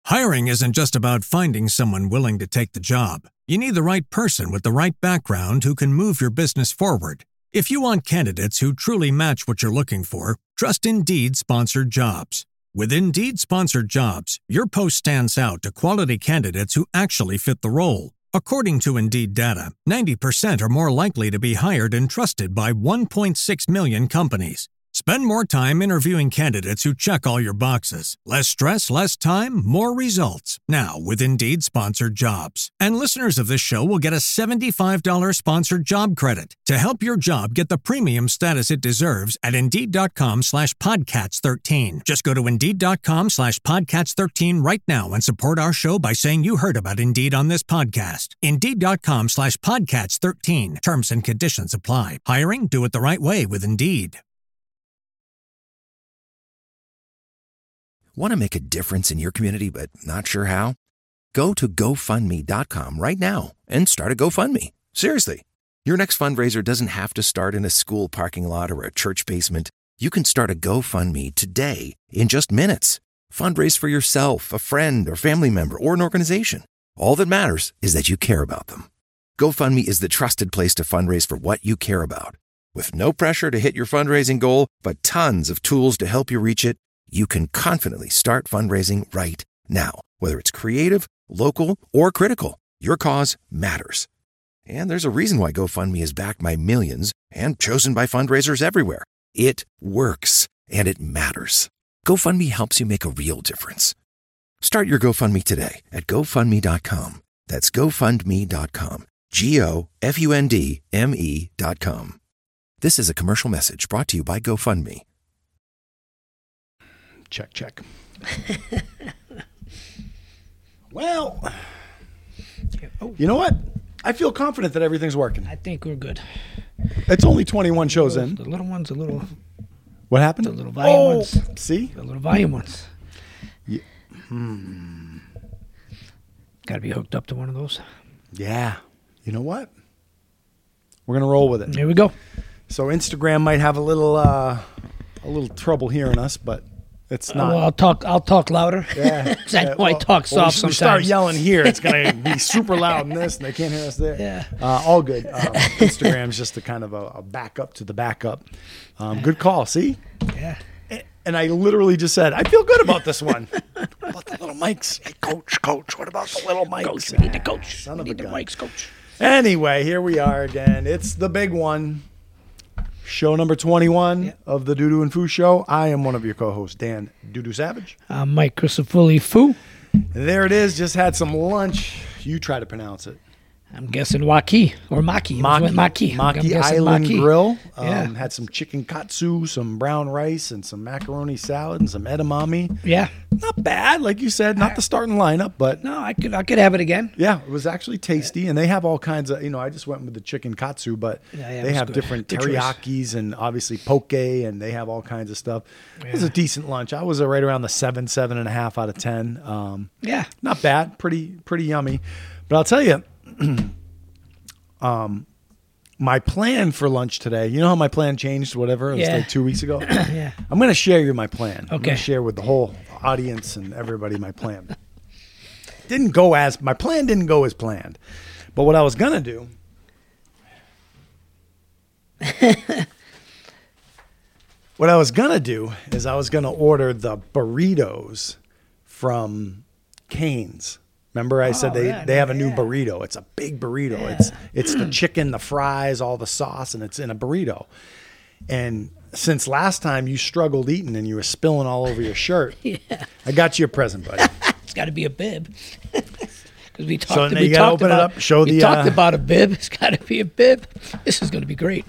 Hiring isn't just about finding someone willing to take the job. You need the right person with the right background who can move your business forward. If you want candidates who truly match what you're looking for, trust Indeed Sponsored Jobs. With Indeed Sponsored Jobs, your post stands out to quality candidates who actually fit the role. According to Indeed data, 90% are more likely to be hired and trusted by 1.6 million companies. Spend more time interviewing candidates who check all your boxes. Less stress, less time, more results. Now, with Indeed Sponsored Jobs. And listeners of this show will get a $75 sponsored job credit to help your job get the premium status it deserves at Indeed.com/Podcats13. Just go to Indeed.com/Podcats13 right now and support our show by saying you heard about Indeed on this podcast. Indeed.com/Podcats13. Terms and conditions apply. Hiring? Do it the right way with Indeed. Want to make a difference in your community but not sure how? Go to GoFundMe.com right now and start a GoFundMe. Seriously. Your next fundraiser doesn't have to start in a school parking lot or a church basement. You can start a GoFundMe today in just minutes. Fundraise for yourself, a friend or family member, or an organization. All that matters is that you care about them. GoFundMe is the trusted place to fundraise for what you care about. With no pressure to hit your fundraising goal, but tons of tools to help you reach it, you can confidently start fundraising right now. Whether it's creative, local, or critical, your cause matters. And there's a reason why GoFundMe is backed by millions and chosen by fundraisers everywhere. It works, and it matters. GoFundMe helps you make a real difference. Start your GoFundMe today at GoFundMe.com. That's GoFundMe.com. GoFundMe.com. This is a commercial message brought to you by GoFundMe. Check. Well, you know what? I feel confident that everything's working. I think we're good. It's only 21 shows in. The little ones, a little. What happened? The little volume ones. See? The little volume ones. Yeah. Got to be hooked up to one of those. Yeah. You know what? We're gonna roll with it. Here we go. So Instagram might have a little trouble hearing us, but it's not. Well, I'll talk louder. Yeah. I know I talk soft we sometimes. Start yelling here, it's gonna be super loud in this, and they can't hear us there. Yeah. All good. Instagram's just a kind of a backup to the backup. Good call. See? Yeah. And I literally just said, I feel good about this one. What about the little mics? Hey, coach, what about the little mics? Coach, we need the coach. Son of we a need the gun. mics, coach. Anyway, here we are again. It's the big one. Show number 21 of the Doodoo and Foo Show. I am one of your co-hosts, Dan Doodoo Savage. I'm Mike Crisafulli Foo. And there it is. Just had some lunch. You try to pronounce it. I'm guessing Waukee or Maki. Maki Island Grill. Yeah. Had some chicken katsu, some brown rice, and some macaroni salad and some edamame. Yeah. Not bad, like you said. Not the starting lineup, but No, I could have it again. yeah, it was actually tasty. And they have all kinds of, I just went with the chicken katsu, but Yeah, they it was have good. different Good choice. teriyakis and obviously poke, and they have all kinds of stuff. It was a decent lunch. I was right around the 7.5 out of 10. Yeah. Not bad. Pretty yummy. But I'll tell you, my plan for lunch today, you know how my plan changed, whatever? It was like 2 weeks ago? Yeah. I'm going to share you my plan. I'm Okay. going to share with the whole audience and everybody my plan. My plan didn't go as planned. But what I was going to do is I was going to order the burritos from Cane's. Remember I said they have a new burrito. It's a big burrito. Yeah. It's the chicken, the fries, all the sauce, and it's in a burrito. And since last time you struggled eating and you were spilling all over your shirt, I got you a present, buddy. It's got to be a bib. Because we talked, So now you gotta open it up, show we the, talked about a bib. It's got to be a bib. This is going to be great.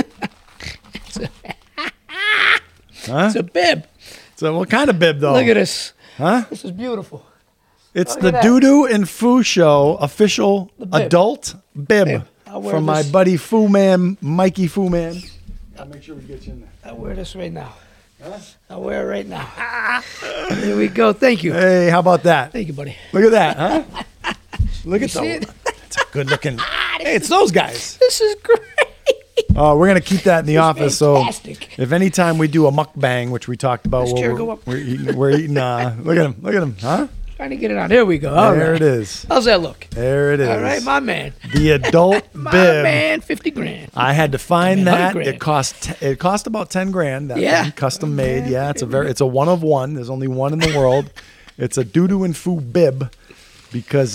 It's a bib. So what kind of bib, though? Look at this. Huh? This is beautiful. It's Look the at that. Doodoo and Foo Show official bib. adult bib Bib. I'll wear from my this. buddy Foo Man, Mikey Foo Man. I'll make sure we get you in there. I'll wear this right now. I'll wear it right now. There we go. Thank you. Hey, how about that? Thank you, buddy. Look at that, huh? Look at see it? It's a good looking. Hey, it's those guys. This is great. We're gonna keep that in the office. fantastic. So if anytime we do a mukbang, which we talked about, This chair go up. we're eating. Look at him, huh? Trying to get it on. There we go. All There right. it is. How's that look? There it is. All right, my man. The adult My bib. man, 50 grand. I had to find that. 100 grand. It cost about 10 grand. That Yeah. thing, custom made. Yeah, it's a one of one. There's only one in the world. It's a doo-doo and foo bib because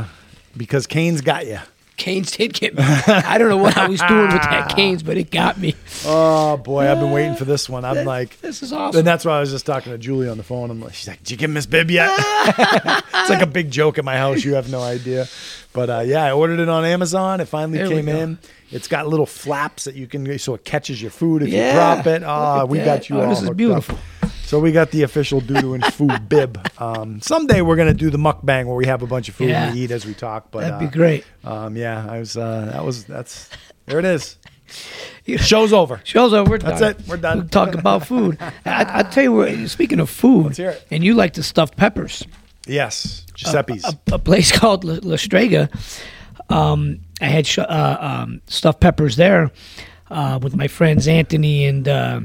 Canes got you. Canes did get me. I don't know what I was doing with that Canes, but it got me. Oh boy, I've been waiting for this one. I'm like, This is awesome. and that's why I was just talking to Julie on the phone. I'm like, she's like, did you get Miss Bib yet? It's like a big joke at my house. You have no idea. But yeah, I ordered it on Amazon. It finally There we came go. in. It's got little flaps that you can, so it catches your food if Yeah, you drop it. look Oh, at we that. got you Oh, all this is hooked beautiful. up. So we got the official doo-doo and food bib. Someday we're gonna do the mukbang where we have a bunch of food Yeah. and we eat as we talk. But That'd be great. yeah, I was. That's there. It is. Show's over. Show's over. We're That's done. it. We're done. We'll talk about food. I tell you what, speaking of food, Let's hear it. and you like the stuffed peppers. Yes, Giuseppe's. A place called La Strega. I had stuffed peppers there with my friends Anthony and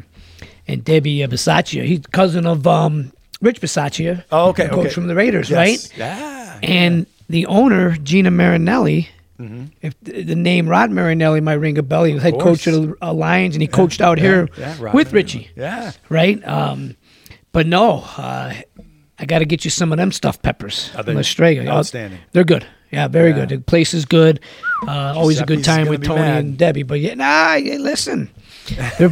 Debbie Bisaccia. He's cousin of Rich Bisaccia. Oh, okay, the coach okay. from the Raiders, Yes. right? Yeah. And the owner, Gina Marinelli, Mm-hmm. if the name Rod Marinelli might ring a bell, he was head course. coach of the Lions, and he coached out here Rod with Marinelli. Richie, Yeah. right? But no, I got to get you some of them stuffed peppers. Are they La Strega. outstanding? They're good. Yeah, very Yeah. good. The place is good. Always a good Giuseppe's time gonna with be Tony mad. and Debbie. But yeah, listen, they're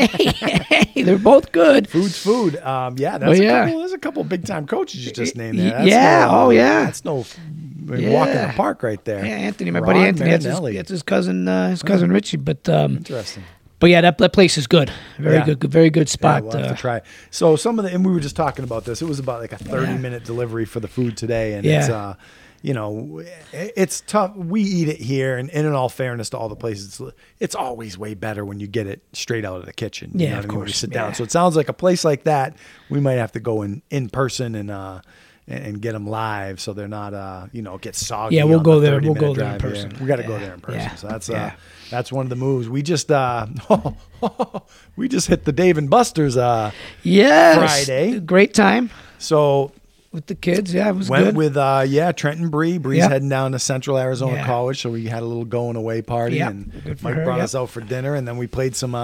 they're both good. Food's food. Yeah, Well, yeah. there's a couple big time coaches you just named there. Yeah, oh, yeah. That's no walk in the park right there. Yeah, Anthony, my Rod buddy Anthony. Marinelli. That's his cousin Richie. But Interesting. but yeah, that place is good. Very Yeah. good. Very good Yeah, spot. we'll have to try. So some of the, and we were just talking about this. It was about like a 30-minute delivery for the food today, and it's Yeah. it's tough. We eat it here, and in all fairness to all the places, it's always way better when you get it straight out of the kitchen. You Yeah, know of what I mean, when you course. sit down. Yeah. So it sounds like a place like that. We might have to go in person and get them live, so they're not get soggy. Yeah, we'll on go the there. We'll 30-minute go there in drive. person. Yeah, we got to go Yeah. there in person. Yeah. So that's Yeah. that's one of the moves. We just we just hit the Dave and Buster's. Yes. Friday. Great time So with the kids. Yeah, it was went good. with Trent and Bree. Bree's Yeah. heading down to Central Arizona Yeah. College, so we had a little going away party, Yeah. and Good for Mike her, brought yeah. us out for dinner, and then we played some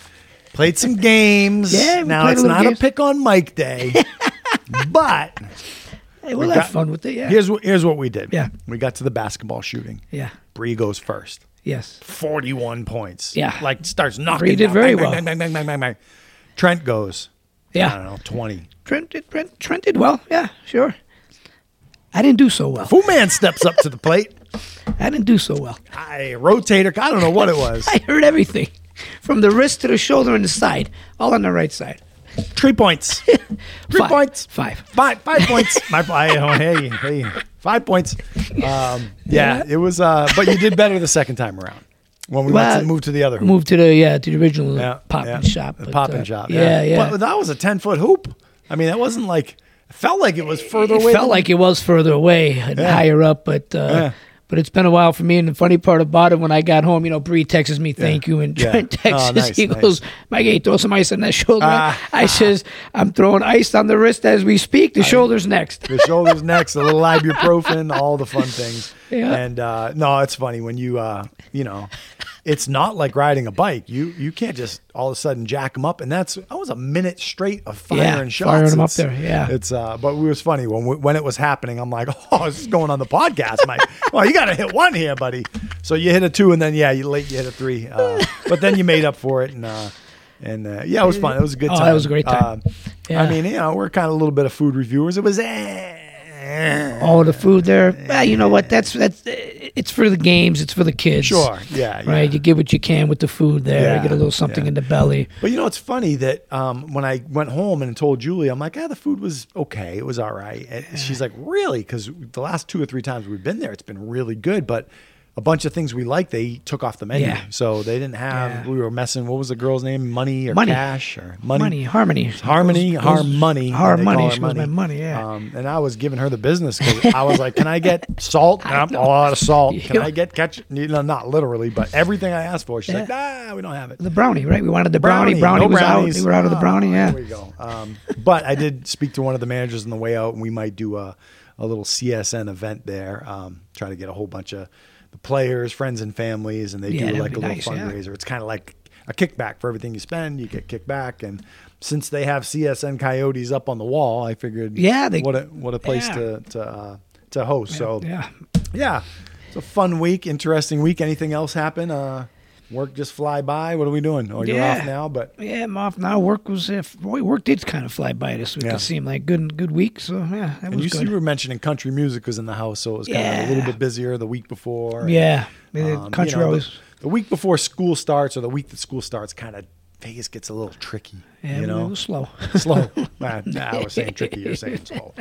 games. Yeah, we now played it's a little not games. a pick on Mike day, but Hey, we'll we have got- fun with it. Yeah. here's what we did. Yeah. We got to the basketball shooting. Yeah. Bree goes first. Yes. 41 points. Yeah. Like starts knocking. Bree did down, very bang, well. Bang, bang, bang, bang, bang, bang. Trent goes. Yeah. I don't know, 20. Trent did well. Yeah, sure. I didn't do so well. Fu Man steps up to the plate. I didn't do so well. Rotator. I don't know what it was. I heard everything from the wrist to the shoulder and the side, all on the right side. 3 points. 3 Five. points. 5. 5 points. Hey, 5 points. Yeah, it was. But you did better the second time around when we went to mmoved to the other hoop. Moved to the original pop yeah. and shop. The but, pop and shop. Yeah, yeah. But that was a 10-foot hoop. I mean, that wasn't like. It felt like it was further away. It felt like it was further away and higher up, but it's been a while for me. And the funny part about it, when I got home, Bree texts me, "Thank you," and Yeah. Trent texts, Oh, nice, he nice. goes, "Mike, hey, throw some ice on that shoulder." I says, "I'm throwing ice on the wrist as we speak. The shoulder's next." The shoulders next, a little ibuprofen, all the fun things. Yeah. And no, it's funny when you it's not like riding a bike. You can't just all of a sudden jack them up, and that was a minute straight of firing shots. firing 'em up It's- there, yeah. It's but it was funny when it was happening. I'm like, oh, this is going on the podcast, Mike. Well, you got to hit one here, buddy. So you hit a 2, and then you hit a 3. But then you made up for it, and yeah, it was fun. It was a good Oh, time. that was a great time. Yeah. I mean, we're kind of a little bit of food reviewers. It was. Oh, the food there. Well, you know what? That's it's for the games. It's for the kids. Sure. Yeah. Right. Yeah. You get what you can with the food there. Yeah, You get a little something yeah. in the belly. But it's funny that when I went home and told Julie, I'm like, the food was okay. It was all right. And she's like, really? Because the last 2 or 3 times we've been there, it's been really good. But a bunch of things we like, they took off the menu. Yeah. So they didn't have, Yeah. we were messing, what was the girl's name? Money or Money. Cash or Money, Harmony. Harmony, Goes- Harmony. Harmony. They call her She goes, my money, yeah. And I was giving her the business because I was like, can I get salt? Nope, a lot of salt. Can Yeah. I get ketchup? Not literally, but everything I asked for. She's like, nah, we don't have it. The brownie, right? We wanted the brownie. Brownie, no was brownies. out. They were out of the brownie, yeah. There we go. But I did speak to one of the managers on the way out, and we might do a a little CSN event there. Try to get a whole bunch of the players, friends, and families, and they do that'd like be a little nice, fundraiser. It's kind of like a kickback for everything you spend. You get kickback, and since they have CSN Coyotes up on the wall, I figured, what a place to host. So yeah, it's a fun week, interesting week. Anything else happen? Work just fly by. What are we doing? Oh, you're off now, but I'm off now. Work did kind of fly by this week. It seemed like good week. So that and was good. you were mentioning country music was in the house, so it was kind of a little bit busier the week before. Country always. The week before school starts, or the week that school starts, kind of Vegas gets a little tricky. Yeah, it was slow. Slow. I was saying tricky. You're saying slow.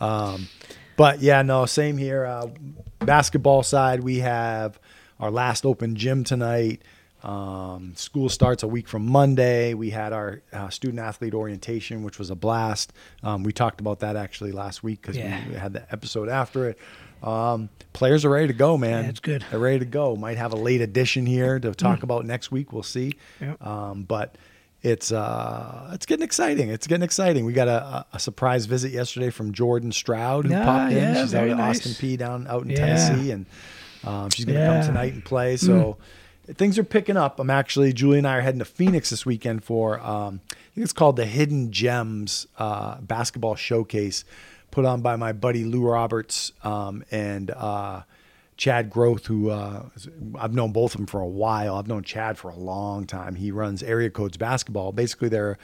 But yeah, no, same here. Basketball side, we have our last open gym tonight. School starts a week from Monday. We had our student athlete orientation, which was a blast. We talked about that actually last week because we had the episode after it. Players are ready to go, man. Yeah, it's good. They're ready to go. Might have a late edition here to talk about next week. We'll see. Yep. But it's getting exciting. It's getting exciting. We got a surprise visit yesterday from Jordan Stroud who popped in. She's out at Austin P out in Tennessee, and she's going to come tonight and play. So things are picking up. Julie and I are heading to Phoenix this weekend for I think it's called the Hidden Gems basketball showcase, put on by my buddy Lou Roberts and Chad Groth, who I've known both of them for a while. I've known Chad for a long time. He runs Area Codes Basketball. Basically, they're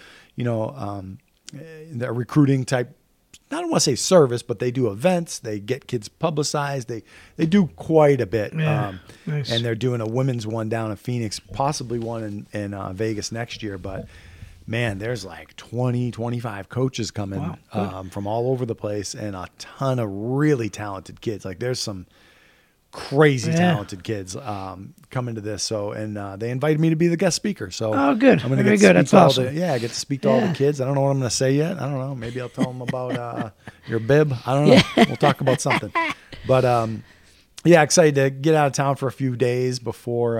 they're recruiting type. I don't want to say service, but they do events. They get kids publicized. They do quite a bit. Nice. And they're doing a women's one down in Phoenix, possibly one in Vegas next year. But man, there's like 20, 25 coaches coming from all over the place, and a ton of really talented kids. Like there's some crazy talented kids coming to this. So, and they invited me to be the guest speaker. So good. I'm going to get to speak to awesome. I get to speak to all the kids. I don't know what I'm going to say yet. I don't know. Maybe I'll tell them about your bib. I don't know. We'll talk about something. But excited to get out of town for a few days before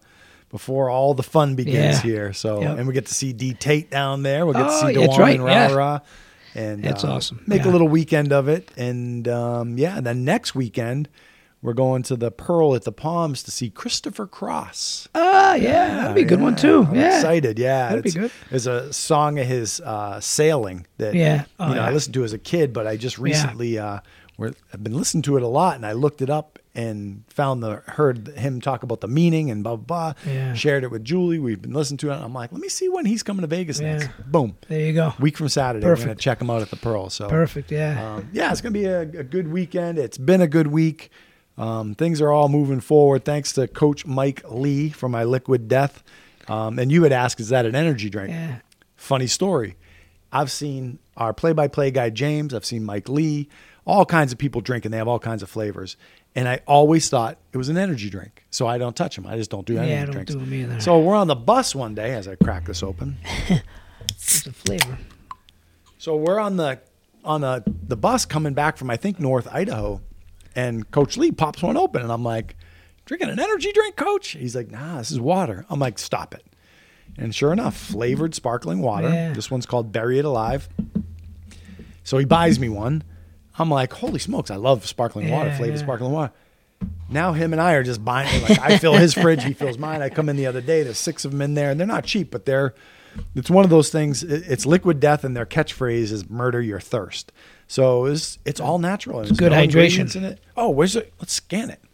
all the fun begins here. So, and we get to see D Tate down there. We'll get to see Dewan and Rara. And that's awesome. Make a little weekend of it. And and then next weekend, we're going to the Pearl at the Palms to see Christopher Cross. That'd be a good one too. I'm excited. Yeah, that'd be good. There's a song of his Sailing that I listened to as a kid, but I just recently I've been listening to it a lot, and I looked it up and heard him talk about the meaning and blah blah blah. Yeah. Shared it with Julie. We've been listening to it. And I'm like, let me see when he's coming to Vegas next. Boom. There you go. Week from Saturday. Perfect. We're gonna check him out at the Pearl. So perfect. Yeah. It's gonna be a good weekend. It's been a good week. Things are all moving forward thanks to Coach Mike Lee from my Liquid Death. And you had asked, is that an energy drink? Yeah. Funny story. I've seen our play-by-play guy, James. I've seen Mike Lee. All kinds of people drink, and they have all kinds of flavors. And I always thought it was an energy drink. So I don't touch them. I just don't do energy drinks. Yeah, I don't do them either. So we're on the bus one day as I crack this open. It's the flavor. So we're on the bus coming back from, I think, North Idaho. And Coach Lee pops one open, and I'm like, drinking an energy drink, Coach? He's like, nah, this is water. I'm like, stop it. And sure enough, flavored sparkling water. Yeah. This one's called Bury It Alive. So he buys me one. I'm like, holy smokes, I love sparkling water, flavored sparkling water. Now him and I are just buying it. Like I fill his fridge, he fills mine. I come in the other day, there's 6 of them in there, and they're not cheap, but it's one of those things. It's Liquid Death, and their catchphrase is "Murder Your Thirst." So it's all natural. It's good hydration in it. Oh, where's it? Let's scan it.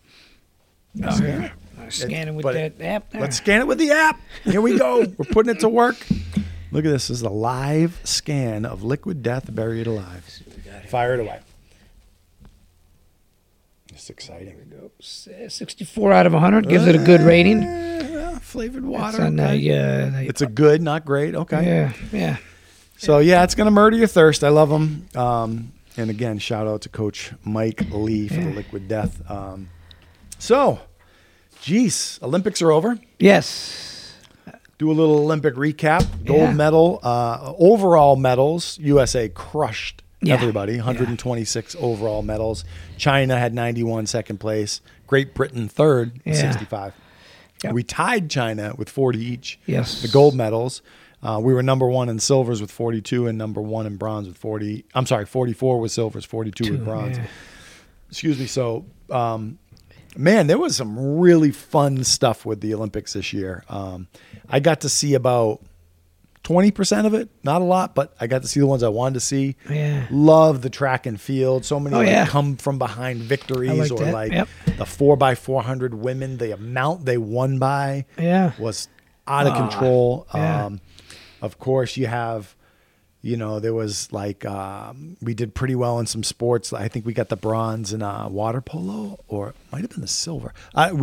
Scan it with that app there. Let's scan it with the app. Here we go. We're putting it to work. Look at this. This is a live scan of Liquid Death, Bury It Alive. Fire it away. It's exciting. 64 out of 100 gives it a good rating. Flavored water. It's a good, not great. Okay. Yeah. So, it's going to murder your thirst. I love them. And again, shout out to Coach Mike Lee for the Liquid Death. Olympics are over. Yes. Do a little Olympic recap. Gold medal. Overall medals, USA crushed everybody. 126 overall medals. China had 91, second place. Great Britain, third, 65. Yep. We tied China with 40 each. Yes. The gold medals. We were number 1 in silvers with 42 and number 1 in bronze with 40. I'm sorry, 44 with silvers, 42 with bronze. excuse me. So, man, there was some really fun stuff with the Olympics this year. I got to see about 20% of it, not a lot, but I got to see the ones I wanted to see. Yeah. Love the track and field. So many come from behind victories, or that. like Yep. the 4x400 women, the amount they won by was out of control. yeah. Of course, you have, there was like, we did pretty well in some sports. I think we got the bronze in water polo, or it might have been the silver.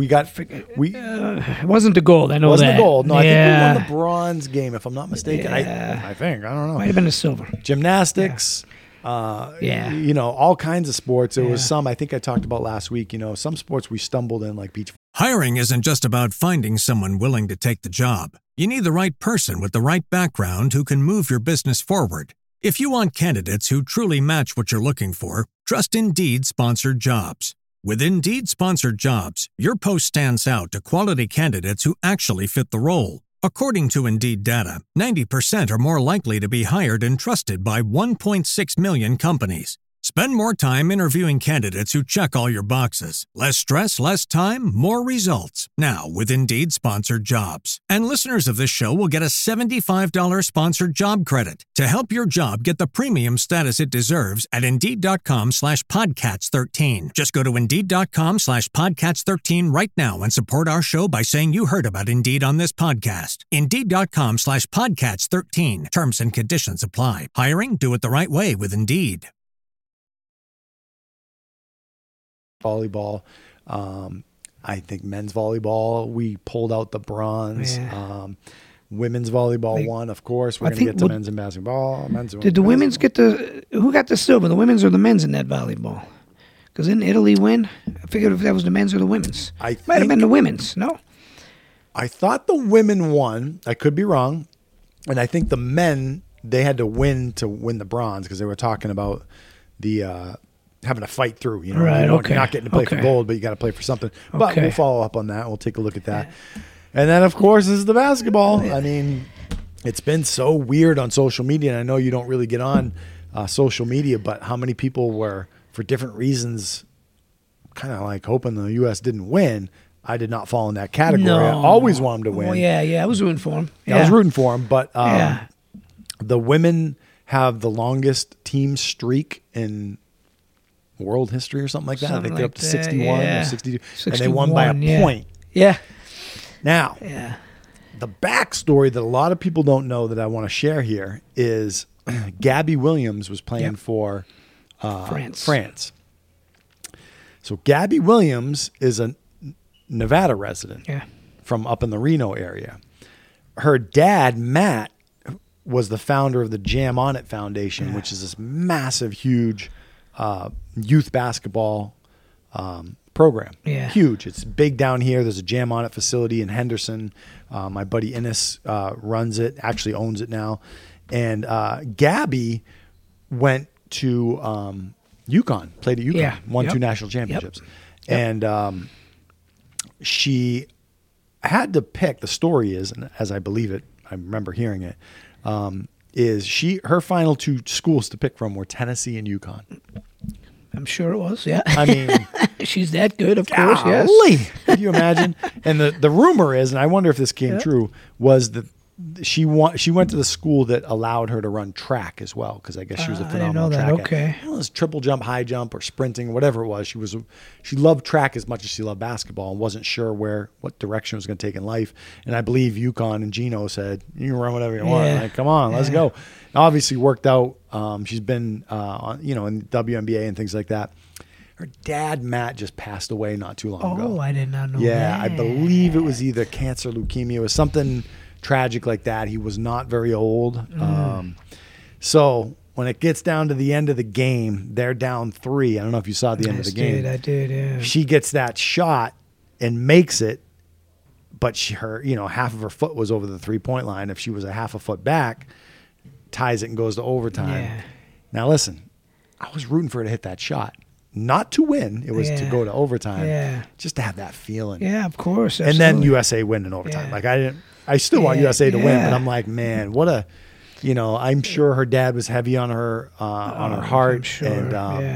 It wasn't the gold. I know wasn't that. the gold. No, I think we won Yeah. the bronze game, if I'm not mistaken. Yeah. I think. I don't know. Might have been the silver. Gymnastics. Yeah. All kinds of sports. There was some, I think I talked about last week, some sports we stumbled in, like beach. Hiring isn't just about finding someone willing to take the job. You need the right person with the right background who can move your business forward. If you want candidates who truly match what you're looking for, trust Indeed Sponsored Jobs. With Indeed Sponsored Jobs, your post stands out to quality candidates who actually fit the role. According to Indeed data, 90% are more likely to be hired and trusted by 1.6 million companies. Spend more time interviewing candidates who check all your boxes. Less stress, less time, more results. Now, with Indeed Sponsored Jobs. And listeners of this show will get a $75 sponsored job credit to help your job get the premium status it deserves at Indeed.com/Podcats13. Just go to Indeed.com/Podcats13 right now and support our show by saying you heard about Indeed on this podcast. Indeed.com/Podcats13. Terms and conditions apply. Hiring? Do it the right way with Indeed. Volleyball. I think men's volleyball, we pulled out the bronze. Yeah. Women's volleyball won, of course. We're going to get to men's and basketball. Did the women's get who got the silver, the women's or the men's in that volleyball? Because didn't Italy win? I figured if that was the men's or the women's. Might have been the women's, no? I thought the women won. I could be wrong. And I think the men, they had to win the bronze, because they were talking about the having to fight through, Right, You're okay. not getting to play for Okay. gold, but you got to play for something. But Okay. we'll follow up on that. We'll take a look at that. And then, of course, is the basketball. I mean, it's been so weird on social media, and I know you don't really get on social media, but how many people were, for different reasons, kind of like hoping the U.S. didn't win. I did not fall in that category. No. I always want them to win. Well, yeah, I was rooting for him. I was rooting for them, but Yeah. the women have the longest team streak in world history or something like that. I Something think they're like up to that, 61 yeah. or 62, and they won by a 61, point. Yeah. Now, Yeah. the backstory that a lot of people don't know that I want to share here is Gabby Williams was playing for France. So Gabby Williams is a Nevada resident from up in the Reno area. Her dad, Matt, was the founder of the Jam On It Foundation, which is this massive, huge youth basketball program. Yeah. Huge. It's big down here. There's a Jam On It facility in Henderson. My buddy Innes runs it, actually owns it now. And Gabby went to UConn, played at UConn, won 2 national championships. And she had to pick, the story is, and as I believe it, I remember hearing it, is her final 2 schools to pick from were Tennessee and UConn. I'm sure it was, yeah. I mean, she's that good, of course, yes. golly, can you imagine? And the rumor is, and I wonder if this came true, was that she went to the school that allowed her to run track as well, because I guess she was a phenomenal track. I didn't know that. Okay. It was triple jump, high jump, or sprinting, whatever it was. She loved track as much as she loved basketball, and wasn't sure what direction it was going to take in life. And I believe UConn and Gino said, "You can run whatever you want. Like, come on, let's go." And obviously worked out. She's been in WNBA and things like that. Her dad, Matt, just passed away not too long ago. Oh, I did not know Yeah, that. I believe it was either cancer, leukemia. It was something tragic like that. He was not very old. So when it gets down to the end of the game, they're down 3. I don't know if you saw the end of the game. I did, yeah. She gets that shot and makes it, but half of her foot was over the 3-point line. If she was a half a foot back, ties it and goes to overtime. Yeah. Now listen, I was rooting for her to hit that shot. Not to win. It was to go to overtime. Yeah. Just to have that feeling. Yeah, of course. And then absolutely. USA win in overtime. Yeah. I still want USA to win, yeah. but I'm like, man, what I'm sure her dad was heavy on her heart. I'm sure, And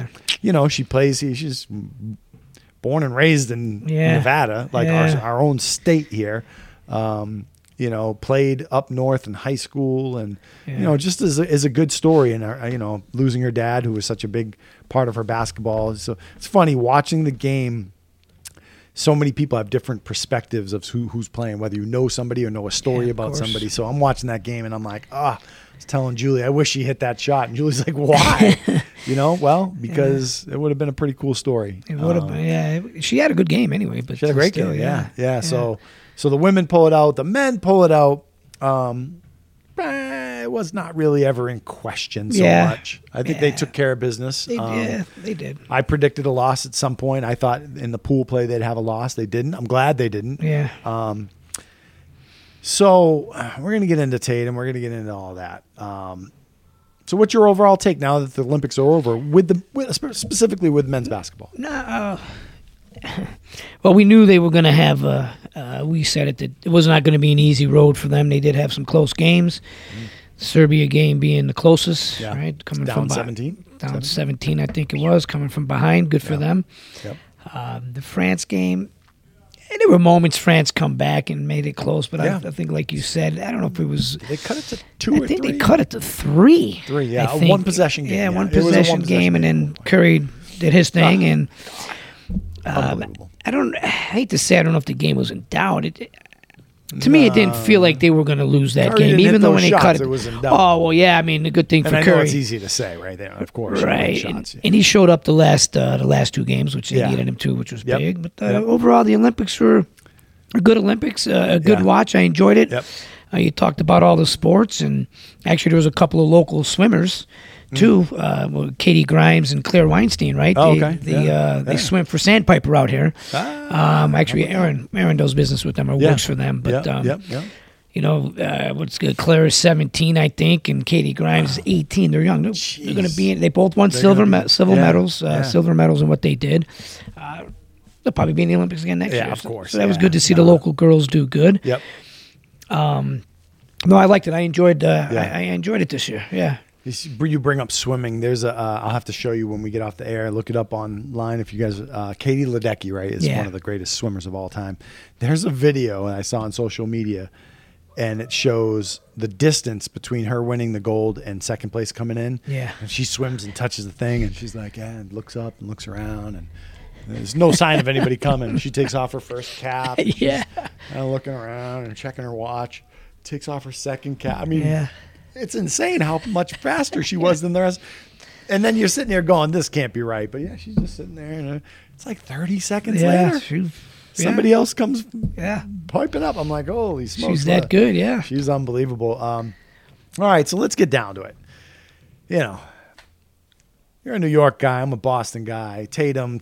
she plays. She's born and raised in Nevada, like our own state here. Played up north in high school, and just is a good story. And losing her dad, who was such a big part of her basketball. So it's funny watching the game. So many people have different perspectives of who's playing, whether you know somebody or know a story about somebody. So I'm watching that game and I'm like, I was telling Julie, I wish she hit that shot. And Julie's like, why? Because it would have been a pretty cool story. It would have been, She had a good game anyway. But she had a great game, yeah. So the women pull it out. The men pull it out. It was not really ever in question so much. I think they took care of business. They did. I predicted a loss at some point. I thought in the pool play they'd have a loss. They didn't. I'm glad they didn't. Yeah. So we're going to get into Tatum. We're going to get into all that. So what's your overall take now that the Olympics are over, specifically with men's basketball? Well, we knew they were going to have. We said it that it was not going to be an easy road for them. They did have some close games. Serbia game being the closest, right? Coming down from 17. Down 17, I think it was. Coming from behind, good for them. Yep. The France game, there were moments France come back and made it close, but I think, like you said, I don't know if it was. They cut it to 2 or 3. I think they cut it to 3. 3, yeah. A one possession game. Yeah, one possession game, and then Curry did his thing, and unbelievable. I hate to say I don't know if the game was in doubt. To me, it didn't feel like they were going to lose that game, even though when they cut it was in doubt. Oh well, yeah. I mean, the good thing for I Curry. know it's easy to say right there, of course. Right, Shots, and he showed up the last 2 games, which they needed him to, which was big. But overall, the Olympics were a good Olympics, a good watch. I enjoyed it. Yep. You talked about all the sports, and actually, there was a couple of local swimmers. Too, Katie Grimes and Claire Weinstein, right? Oh, okay. They swim for Sandpiper out here. Actually, Aaron does business with them or works for them. But Claire is 17, I think, and Katie Grimes is 18. They're young. They're going to be. They both won silver medals in what they did. They'll probably be in the Olympics again next year. Yeah, of course. So that was good to see the local girls do good. Yep. No, I liked it. I enjoyed. I enjoyed it this year. Yeah. You bring up swimming. There's I'll have to show you when we get off the air. Look it up online if you guys. Katie Ledecky, right, is one of the greatest swimmers of all time. There's a video I saw on social media, and it shows the distance between her winning the gold and second place coming in. Yeah. And she swims and touches the thing, and she's like, and looks up and looks around, and there's no sign of anybody coming. She takes off her first cap. Yeah. Kind of looking around and checking her watch. Takes off her second cap. I mean, it's insane how much faster she was than the rest. And then you're sitting there going, this can't be right. But yeah, she's just sitting there, and it's like 30 seconds later. Somebody else comes piping up. I'm like, holy smokes. She's that good, yeah. She's unbelievable. All right, so let's get down to it. You're a New York guy. I'm a Boston guy. Tatum.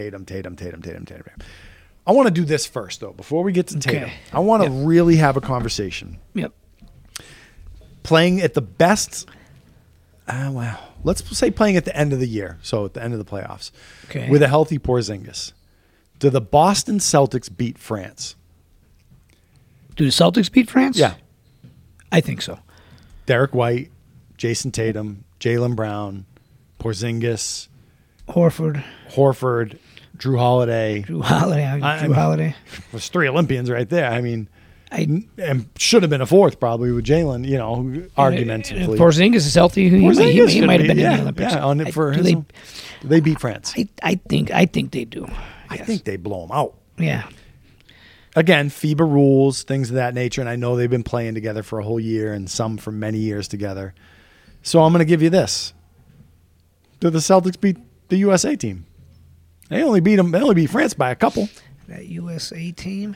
I want to do this first, though, before we get to Tatum. I want to really have a conversation. Yep. Playing at the best, let's say playing at the end of the year, so at the end of the playoffs, with a healthy Porzingis. Do the Boston Celtics beat France? Do the Celtics beat France? Yeah. I think so. Derek White, Jason Tatum, Jaylen Brown, Porzingis, Horford, Drew Holiday. Drew Holiday. Was 3 Olympians right there. I mean, and should have been a 4th probably with Jalen, argumentatively. Porzingis is healthy. He might have been in the Olympics. Yeah, they beat France. I think they do. I think they blow them out. Yeah. Again, FIBA rules, things of that nature, and I know they've been playing together for a whole year and some for many years together. So I'm going to give you this. Do the Celtics beat the USA team? They only beat France by a couple. That USA team?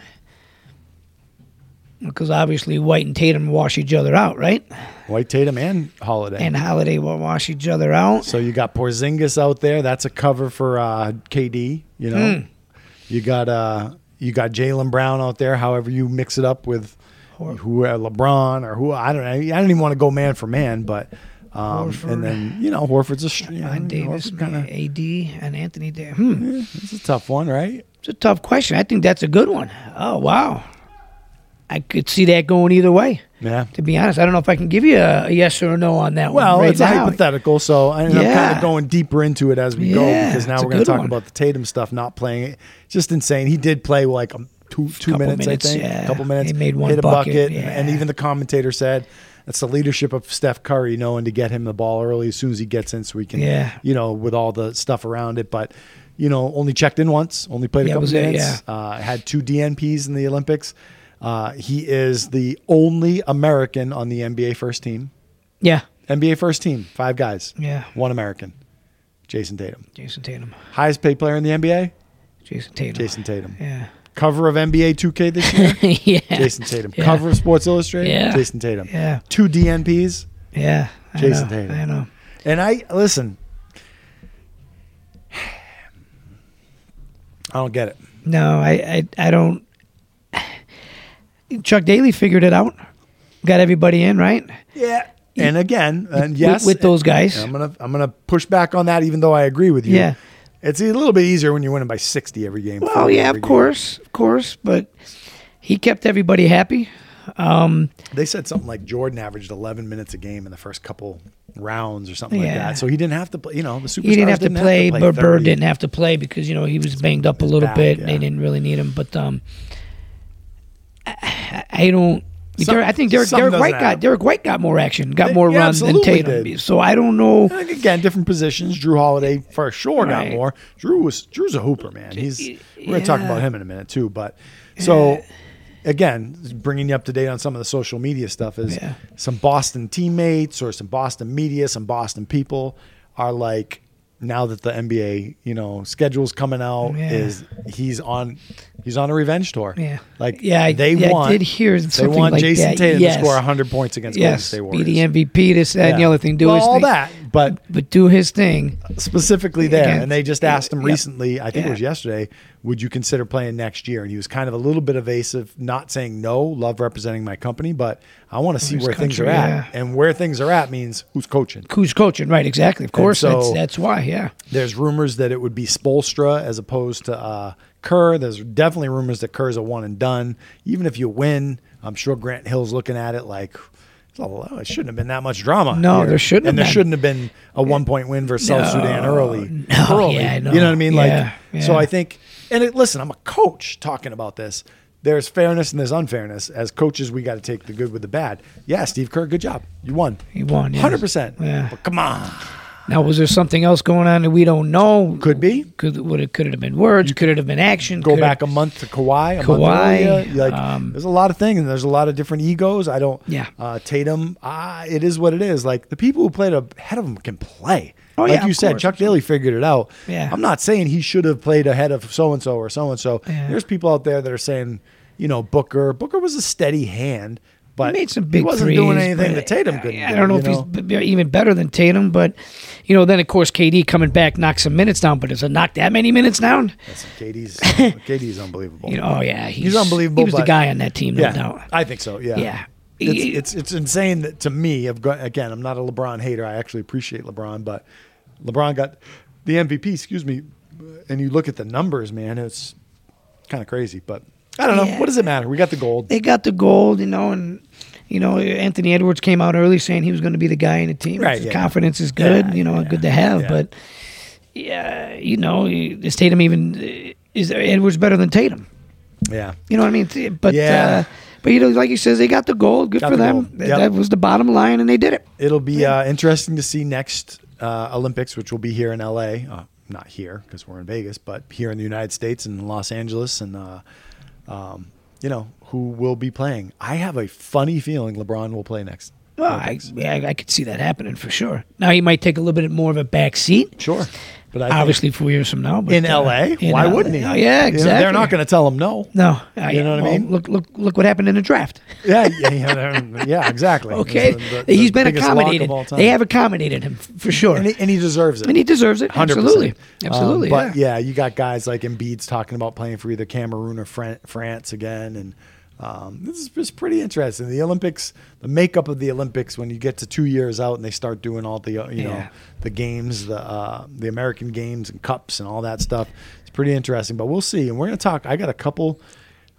Because obviously White and Tatum wash each other out, right? White, Tatum, and Holiday. And Holiday will wash each other out. So you got Porzingis out there. That's a cover for KD. You got Jaylen Brown out there. However you mix it up with LeBron or who I don't know. I don't even want to go man for man, but and then Horford's Davis, AD, and Anthony Davis. It's a tough one, right? It's a tough question. I think that's a good one. Oh wow. I could see that going either way. Yeah. To be honest, I don't know if I can give you a yes or a no on that Well, one. it's a hypothetical, so I'm kind of going deeper into it as we go Yeah, because now it's a we're going to good talk one. about the Tatum stuff, not playing it. Just insane. He did play like two minutes, I think. yeah. A couple minutes. He made one hit a bucket. bucket, And yeah. even the commentator said that's the leadership of Steph Curry, knowing to get him the ball early as soon as he gets in so he can, with all the stuff around it. But, only checked in once, only played a couple minutes. Had 2 DNPs in the Olympics. He is the only American on the NBA first team. Yeah. NBA first team, 5 guys. Yeah. 1 American. Jason Tatum. Jason Tatum. Highest paid player in the NBA? Jason Tatum. Jason Tatum. Yeah. Cover of NBA 2K this year? Yeah. Jason Tatum. Yeah. Cover of Sports Illustrated? Yeah. Jason Tatum. Yeah. 2 DNPs? Yeah. Jason Tatum. I know. And listen, I don't get it. No, I don't. Chuck Daly figured it out. Got everybody in, right? Yeah. And again, yes, with those guys. I'm gonna push back on that, even though I agree with you. Yeah. It's a little bit easier when you're winning by 60 every game. Well, 40 yeah, every of game. course, but he kept everybody happy. They said something like Jordan averaged 11 minutes a game in the first couple rounds or something like Yeah. that. So he didn't have to play. The superstars He didn't have to play. Bird 30. didn't have to play because he was banged up a little back, bit. yeah. They didn't really need him, but I don't. I think Derek White got more action, got more runs than absolutely Tatum. did. So I don't know. And again, different positions. Drew Holiday for sure got Right. more. Drew's a hooper, man. We're going to talk about him in a minute too. But so again, bringing you up to date on some of the social media stuff is some Boston teammates or some Boston media, some Boston people are like, now that the NBA, schedule's coming out, is he's on a revenge tour. Yeah. I did hear they something want like Jason that. Tatum Yes. to score 100 points against Golden Yes, State be Warriors. the MVP, this, that, and the other thing. Do his all thing. that, but do his thing. specifically there. Again, And they just asked him yeah. recently, I think it was yesterday, would you consider playing next year? And he was kind of a little bit evasive, not saying no, love representing my company, but I want to see His where things are country, at. yeah. And where things are at means who's coaching. Who's coaching? Right, exactly. Of course, so- that's why. Yeah. There's rumors that it would be Spoelstra as opposed to Kerr. There's definitely rumors that Kerr's a one and done. Even if you win, I'm sure Grant Hill's looking at it like, oh, it shouldn't have been that much drama. No, here. there shouldn't and have there been. shouldn't have been a 1-point win versus South Sudan early. yeah, I know. You know what I mean? Yeah, So yeah. I think, listen, I'm a coach talking about this. There's fairness and there's unfairness. As coaches, we got to take the good with the bad. Yeah, Steve Kerr, good job. You won. He won. Yes. 100%. Yeah. But come on. Now, was there something else going on that we don't know? Could be. Could it have been words? Could it have been action? Go Could it- back a month to Kawhi. A Kawhi, month earlier. There's a lot of things, and there's a lot of different egos. I don't. Yeah. Tatum. It is what it is. Like the people who played ahead of him can play. Oh, like yeah, you of said, course. Chuck Daly figured it out. Yeah. I'm not saying he should have played ahead of so and so or so and so. Yeah. There's people out there that are saying, Booker. Booker was a steady hand, but He made some big he wasn't threes, doing anything but that Tatum couldn't. I don't know if he's even better than Tatum, but then of course KD coming back knocks some minutes down. But does it knock that many minutes down? KD's unbelievable. He's unbelievable. He was the but- guy on that team, no Yeah, doubt. I think so. Yeah. Yeah. It's insane that to me. Again, I'm not a LeBron hater. I actually appreciate LeBron, but LeBron got the MVP. Excuse me. And you look at the numbers, man. It's kind of crazy, but I don't know. Yeah. What does it matter? We got the gold. They got the gold, and Anthony Edwards came out early saying he was going to be the guy in the team. Right, His yeah. confidence is good, Yeah, good to have. yeah. But is Tatum even? Is Edwards better than Tatum? Yeah. You know what I mean? But Yeah. like he says, they got the gold. Good Got for the them. gold. Yep. That was the bottom line, and they did it. It'll be interesting to see next Olympics, which will be here in LA. Not here because we're in Vegas, but here in the United States and Los Angeles, and who will be playing. I have a funny feeling LeBron will play next. Well, Olympics. I could see that happening for sure. Now he might take a little bit more of a back seat. Sure. But I think Obviously, 4 years from now. But, in LA, why LA. wouldn't he? Oh, yeah, exactly. They're not going to tell him no. No, You know what I mean? Look what happened in the draft. Yeah, exactly. Okay, The he's been biggest lock of accommodated. all time. They have accommodated him for sure, and he deserves it. and he deserves it. 100%. Absolutely, absolutely. But yeah, you got guys like Embiid's talking about playing for either Cameroon or France again, and this is just pretty interesting. The Olympics, the makeup of the Olympics, when you get to 2 years out and they start doing all the the games, the American games and cups and all that stuff, it's pretty interesting. But we'll see, and we're going to talk. I got a couple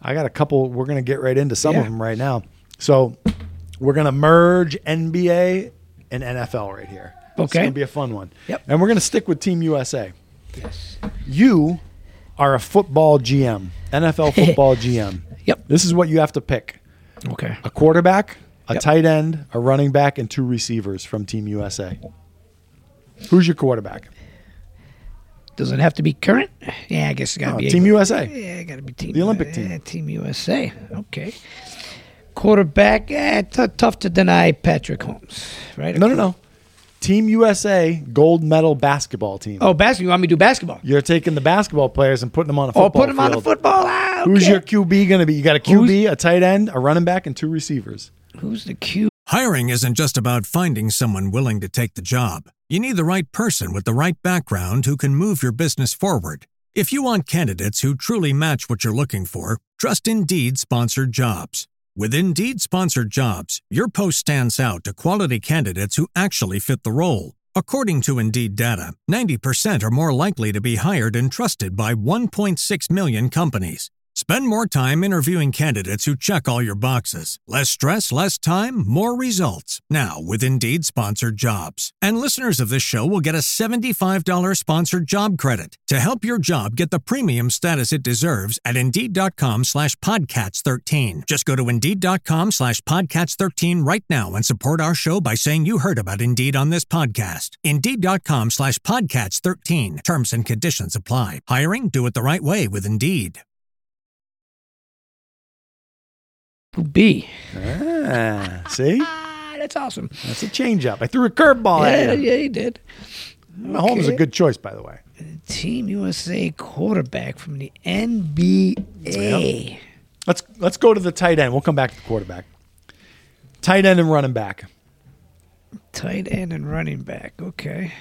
I got a couple. We're going to get right into some of Yeah. them right now. So we're going to merge NBA and NFL right here. It's Okay. going to be a fun one. Yep. And we're going to stick with Team USA. Yes. You are a football GM, NFL football GM. Yep. This is what you have to pick. Okay. A quarterback, a Yep. tight end, a running back, and 2 receivers from Team USA. Who's your quarterback? Does it have to be current? Yeah, I guess it got to Oh, be Team USA. Yeah, it got to be team. The Olympic team. Team USA. Okay. Quarterback. Tough to deny Patrick Holmes, right? No. Team USA gold medal basketball team. Oh, basketball. You want me to do basketball? You're taking the basketball players and putting them on a football Oh, put him on the field. football. Ah, okay. Who's your QB going to be? You got a QB, a tight end, a running back, and 2 receivers. Who's the Q? Hiring isn't just about finding someone willing to take the job. You need the right person with the right background who can move your business forward. If you want candidates who truly match what you're looking for, trust Indeed Sponsored Jobs. With Indeed Sponsored Jobs, your post stands out to quality candidates who actually fit the role. According to Indeed data, 90% are more likely to be hired and trusted by 1.6 million companies. Spend more time interviewing candidates who check all your boxes. Less stress, less time, more results. Now with Indeed Sponsored Jobs. And listeners of this show will get a $75 sponsored job credit to help your job get the premium status it deserves at Indeed.com/Podcats13. Just go to Indeed.com/Podcats13 right now and support our show by saying you heard about Indeed on this podcast. Indeed.com/Podcats13. Terms and conditions apply. Hiring? Do it the right way with Indeed. B. See? That's awesome. That's a change-up. I threw a curveball at you. Yeah, he did. Mahomes is a good choice, by the way. Team USA quarterback from the NBA. Let's go to the tight end. We'll come back to the quarterback. Tight end and running back. Tight end and running back. Okay.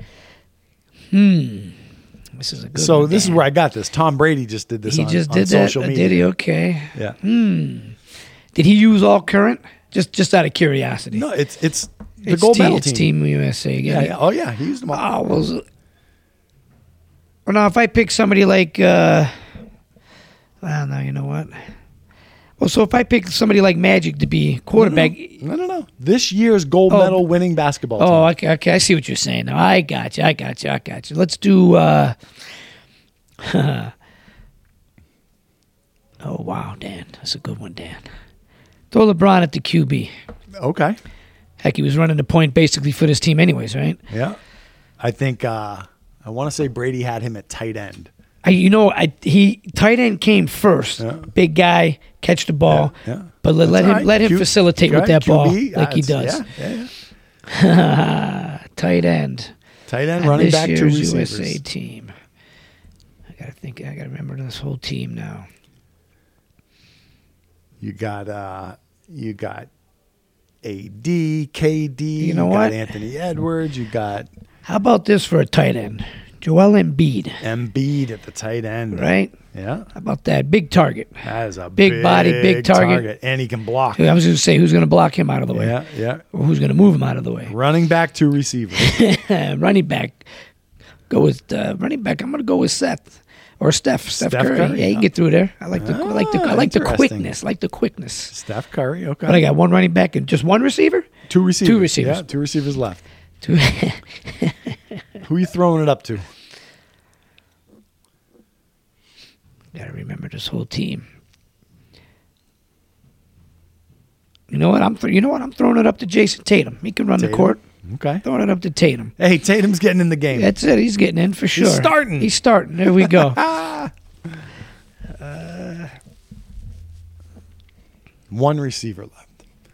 This is a good So one, this is Dan. where I got this. Tom Brady just did this He on, just on did that. social media. Did he? Okay. Yeah. Did he use all current? Just out of curiosity. No, it's the It's gold team, medal it's team. Team USA. Yeah. Oh, yeah. He used them all. Oh, well, now if I pick somebody like, well, no, you know what? Well, so if I pick somebody like Magic to be quarterback. No. This year's gold medal winning basketball team. Oh, okay. I see what you're saying now. I got you. Let's do. Oh wow, Dan, that's a good one, Dan. Throw LeBron at the QB. Okay. Heck, he was running the point basically for this team, anyways, right? Yeah. I think I want to say Brady had him at tight end. Tight end came first. Yeah. Big guy, catch the ball. Yeah. But That's all right. let him facilitate with that ball QB, like he does. Yeah. Tight end. Tight end, And running this back, 2 year's receivers. USA team. I gotta remember this whole team now. You got AD, KD. You know got what? Anthony Edwards. You got How about this for a tight end? Joel Embiid, Embiid at the tight end. right? Yeah. How about that? Big target. That is a Big body, big target. And he can block. I was going to say, who's going to block him out of the way? Yeah. Or who's going to move him out of the way? Running back, 2 receivers. Running back. Running back. I'm going to go with Seth. Or Steph Curry. Yeah, you can get through there. I like the interesting. quickness. Like the quickness. Steph Curry. Okay. But I got one running back and just one receiver? 2 receivers. 2 receivers. Yeah, 2 receivers left. Two. Who are you throwing it up to? Gotta remember this whole team. You know what? I'm throwing it up to Jason Tatum. He can run the Tatum? court. Okay. Throwing it up to Tatum. Hey, Tatum's getting in the game. That's it. He's getting in for sure. starting. He's starting. There we go. One receiver left.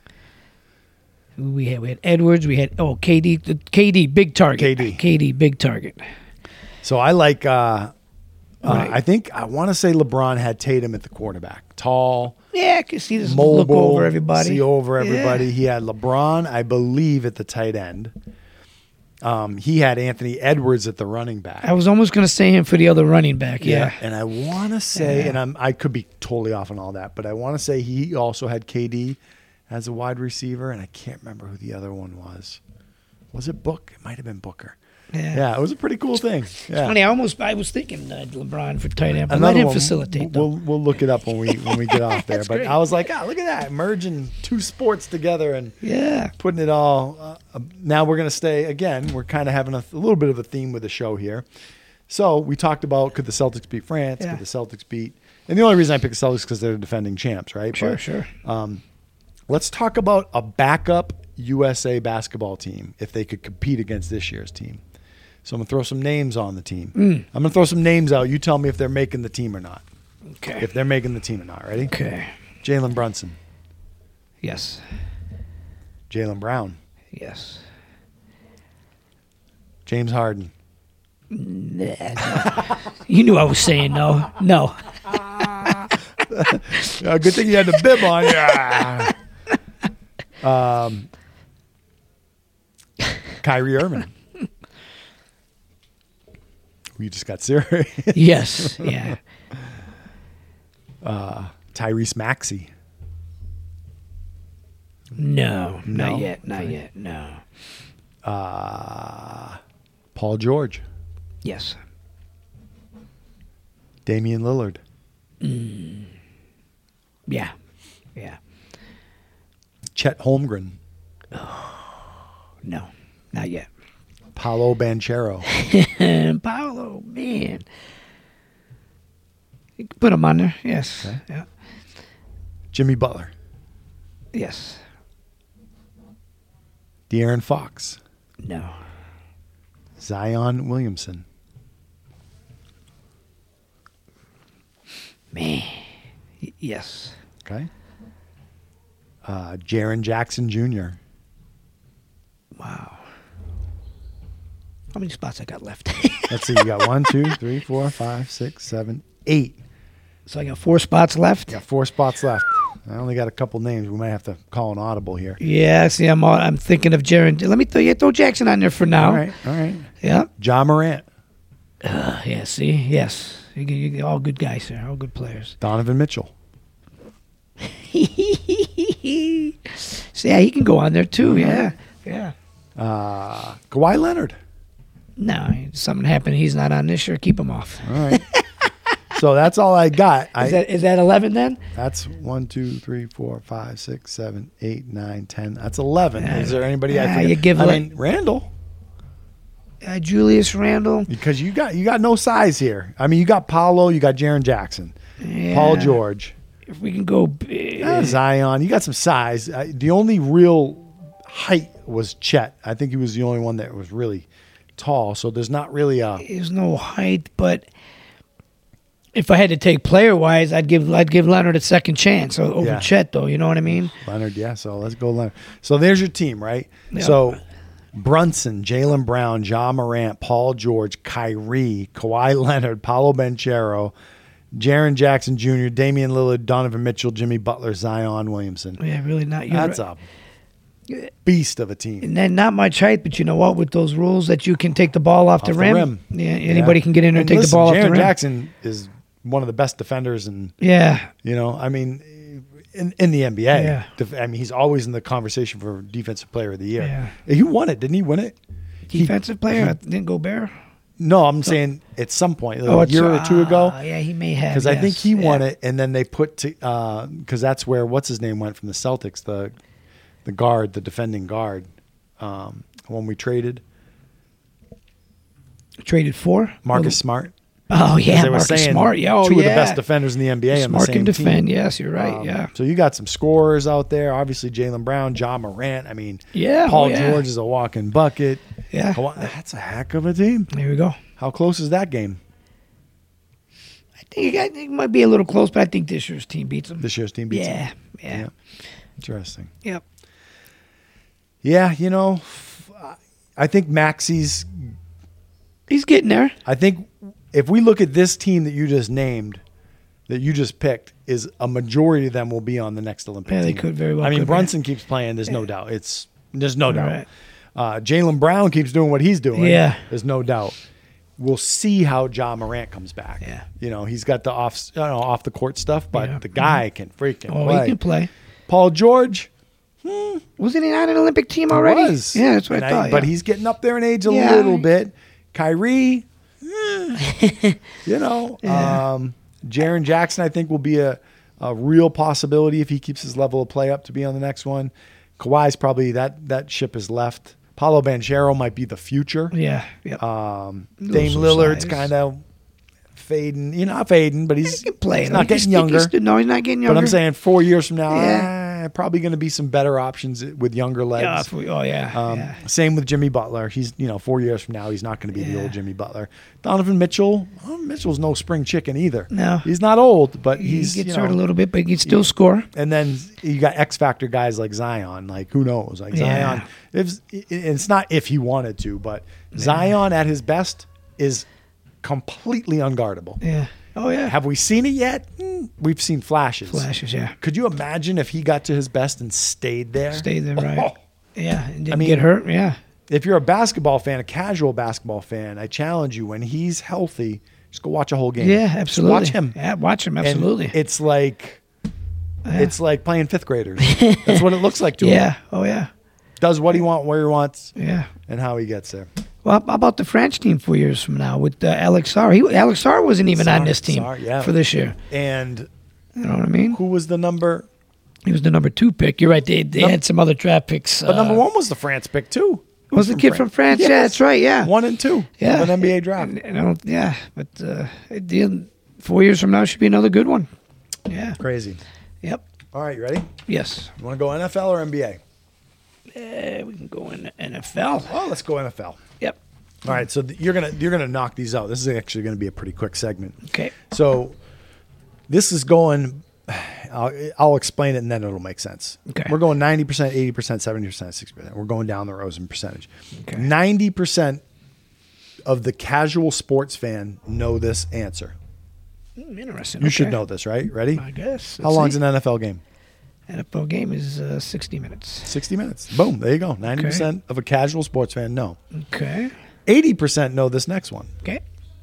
We had Edwards. We had KD, big target. KD, big target. So I like. Right. I think I want to say LeBron had Tatum at the quarterback. Tall, Yeah, because he doesn't mobile, look over everybody. see over Yeah. everybody. He had LeBron, I believe, at the tight end. He had Anthony Edwards at the running back. I was almost going to say him for the other running back. Yeah. And I want to say, and I could be totally off on all that, but I want to say he also had KD as a wide receiver, and I can't remember who the other one was. Was it Book? It might have been Booker. Yeah, it was a pretty cool thing. Yeah. Funny, I was thinking LeBron for tight end, but Another let him one, facilitate. Though. We'll look it up when we get off there. But great. I was like, look at that, merging two sports together and Yeah. putting it all. Now we're going to stay again. We're kind of having a little bit of a theme with the show here. So we talked about, could the Celtics beat France? Yeah. Could the Celtics beat? And the only reason I picked the Celtics because they're the defending champs, right? Sure. Let's talk about a backup USA basketball team if they could compete against this year's team. So I'm going to throw some names on the team. I'm going to throw some names out. You tell me if they're making the team or not. Okay. If they're making the team or not. Ready? Okay. Jalen Brunson. Yes. Jaylen Brown. Yes. James Harden. You knew I was saying no. No. Good thing you had the bib on. Yeah. Kyrie Irving. We just got serious. Yes. Yeah. Tyrese Maxey. No. No? Not yet. Not yet. No. Paul George. Yes. Damian Lillard. Yeah. Yeah. Chet Holmgren. No. Not yet. Paolo Banchero. And Paolo, man. You can put him on there. Yes. Okay. Yeah. Jimmy Butler. Yes. De'Aaron Fox. No. Zion Williamson. Man. Yes. Okay. Jaren Jackson Jr. Wow. How many spots I got left? Let's see. You got 1, 2, 3, 4, 5, 6, 7, 8. So I got 4 spots left. Got 4 spots left. I only got a couple names. We might have to call an audible here. Yeah. See, I'm thinking of Jaren. Let me throw Jackson on there for now. All right. Yeah. Ja Morant. Yeah. See. Yes. You all good guys there. All good players. Donovan Mitchell. So yeah, he can go on there too. Yeah. Yeah. Kawhi Leonard. No, something happened. He's not on this year. Keep him off. All right. So that's all I got. Is that 11 then? That's 1, 2, 3, 4, 5, 6, 7, 8, 9, 10. That's 11. Is there anybody I forget? You give Randall. Julius Randle. Because you got no size here. I mean, you got Paolo, you got Jaren Jackson, Yeah. Paul George, If we can go big. Zion. You got some size. The only real height was Chet. I think he was the only one that was really tall. So there's not really a. There's no height, but if I had to take player wise, I'd give Leonard a second chance over Yeah. Chet, though. You know what I mean? Leonard, yeah. So let's go Leonard. So there's your team, right? Yeah. So Brunson, Jaylen Brown, Ja Morant, Paul George, Kyrie, Kawhi Leonard, Paolo Banchero, Jaren Jackson Jr., Damian Lillard, Donovan Mitchell, Jimmy Butler, Zion Williamson. Yeah, really not. That's a beast of a team. And then not much height, but you know what? With those rules that you can take the ball off the rim. Yeah, anybody can get in there and take the ball off the Jaren rim. Jackson is one of the best defenders, and Yeah. I mean, in the NBA. Yeah. I mean, he's always in the conversation for Defensive Player of the Year. Yeah. He won it, didn't he? Win it? Defensive player? Didn't Gobert? No, I'm saying at some point, a year or two ago. Yeah, he may have. Because I think he won Yeah. it, and then they put because that's where what's his name went from the Celtics, the guard, the defending guard, when we traded Traded for? Marcus Smart. Oh, yeah, They were Marcus saying Smart. Yeah, two of the best defenders in the NBA on the Smart same can defend. team. Yes, you're right. Yeah. So you got some scorers out there. Obviously, Jaylen Brown, Ja Morant. I mean, Yeah, Paul oh, yeah. George is a walking bucket. Yeah. That's a heck of a team. There we go. How close is that game? I think it might be a little close, but I think this year's team beats them. This year's team beats them? Yeah. Interesting. Yep. Yeah, I think Maxey's. He's getting there. I think if we look at this team that you just named, that you just picked, is a majority of them will be on the next Olympic Yeah, team. they could very well. I mean, could be. Brunson keeps playing. There's no doubt. There's no doubt. Right. Jaylen Brown keeps doing what he's doing. Yeah. There's no doubt. We'll see how Ja Morant comes back. Yeah. He's got the off the court stuff, but Yeah. the guy can freaking Oh, play. he can play. Paul George, Wasn't he on an Olympic team already? Was. Yeah, that's what I thought. But yeah. he's getting up there in age a Yeah. little bit. Kyrie, Jaren Jackson, I think, will be a real possibility if he keeps his level of play up to be on the next one. Kawhi's probably that ship has left. Paulo Banchero might be the future. Yeah. Dame Lose some Lillard's size. kind of fading. You're not fading, but he's He can play. He's not getting He's younger. no, he's not getting younger. But I'm saying 4 years from now, Yeah. probably going to be some better options with younger legs. Yeah. Same with Jimmy Butler. He's 4 years from now, he's not going to be the Yeah. old Jimmy Butler. Donovan Mitchell. Mitchell's no spring chicken either. No. He's not old, but He he's gets hurt a little bit, but he can still score. And then you got X factor guys like Zion. Like who knows? Like Yeah. Zion. It's not if he wanted to, but Zion at his best is completely unguardable. Yeah. Oh, yeah. Have we seen it yet? We've seen flashes. Flashes, yeah. Could you imagine if he got to his best and stayed there? Stay there, right. Oh. Yeah, and didn't get hurt, yeah. If you're a basketball fan, a casual basketball fan, I challenge you, when he's healthy, just go watch a whole game. Yeah, Just absolutely. watch him. Yeah, watch him, And absolutely. it's like playing fifth graders. That's what it looks like to him. Yeah, oh, yeah. Does what he wants, where he wants, Yeah. and how he gets there. Well, how about the French team 4 years from now with Alex Sarr? Alex Sarr wasn't even on this team Sarr, yeah. for this year. And You know what I mean? who was the number? He was the number 2 pick. You're right. They had some other draft picks. But number 1 was the France pick too. Was the kid from France? Yes. Yeah, that's right. Yeah. 1 and 2 Yeah. of an NBA draft. Yeah, but 4 years from now should be another good one. Yeah. Crazy. Yep. All right, you ready? Yes. You want to go NFL or NBA? We can go in the NFL. Oh, let's go NFL. Yep. All right, so you're gonna knock these out. This is actually going to be a pretty quick segment. Okay. So this is going. I'll explain it and then it'll make sense. Okay. We're going 90%, 80%, 70%, 60%. We're going down the rows in percentage. Okay. 90% of the casual sports fan know this answer. Interesting. You should Okay. know this, right? Ready? I guess. How long's an NFL game? NFL game is 60 minutes. 60 minutes. Boom. There you go. 90% of a casual sports fan know. Okay. 80% know this next one. Okay.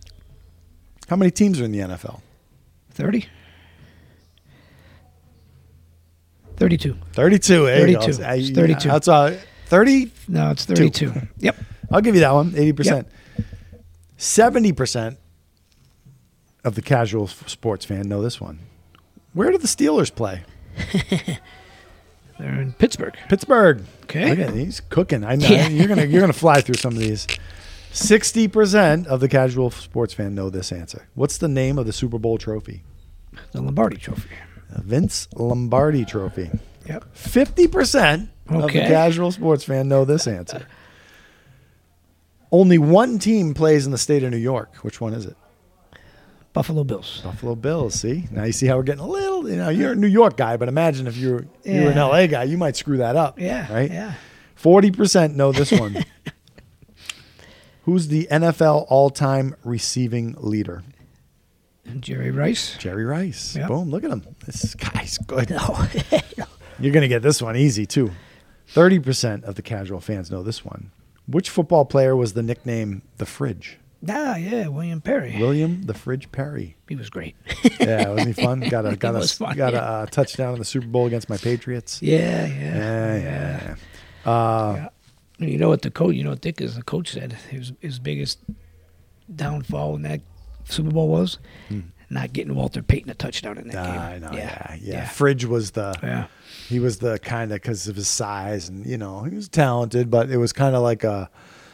How many teams are in the NFL? 30. 32. 32. There you go. 32. It's 32. That's 30. No, it's 32. Yep. I'll give you that one. 80%. 70% of the casual sports fan know this one. Where do the Steelers play? They're in Pittsburgh. Pittsburgh. Okay. Look at he's cooking. I know Yeah. you're gonna fly through some of these. 60% of the casual sports fan know this answer. What's the name of the Super Bowl trophy? The Lombardi Trophy. Vince Lombardi Trophy. Yep. 50% of the Okay. casual sports fan know this answer. Only one team plays in the state of New York. Which one is it? Buffalo Bills. Buffalo Bills. See, now you see how we're getting a little. You're a New York guy, but imagine if you were an Yeah. LA guy, you might screw that up. Yeah. Right. Yeah. 40% know this one. Who's the NFL all-time receiving leader? Jerry Rice. Jerry Rice. Yep. Boom! Look at him. This guy's good. No. You're gonna get this one easy too. 30% of the casual fans know this one. Which football player was the nickname the Fridge? Yeah, William Perry. William the Fridge Perry. He was great. Yeah, wasn't he fun? Got was fun, a touchdown in the Super Bowl against my Patriots. Yeah. You know what Dick is the coach said his biggest downfall in that Super Bowl was not getting Walter Payton a touchdown in that game. I know. Yeah. Yeah. Fridge was Yeah. he was the kind of, because of his size, and he was talented, but it was kind of like a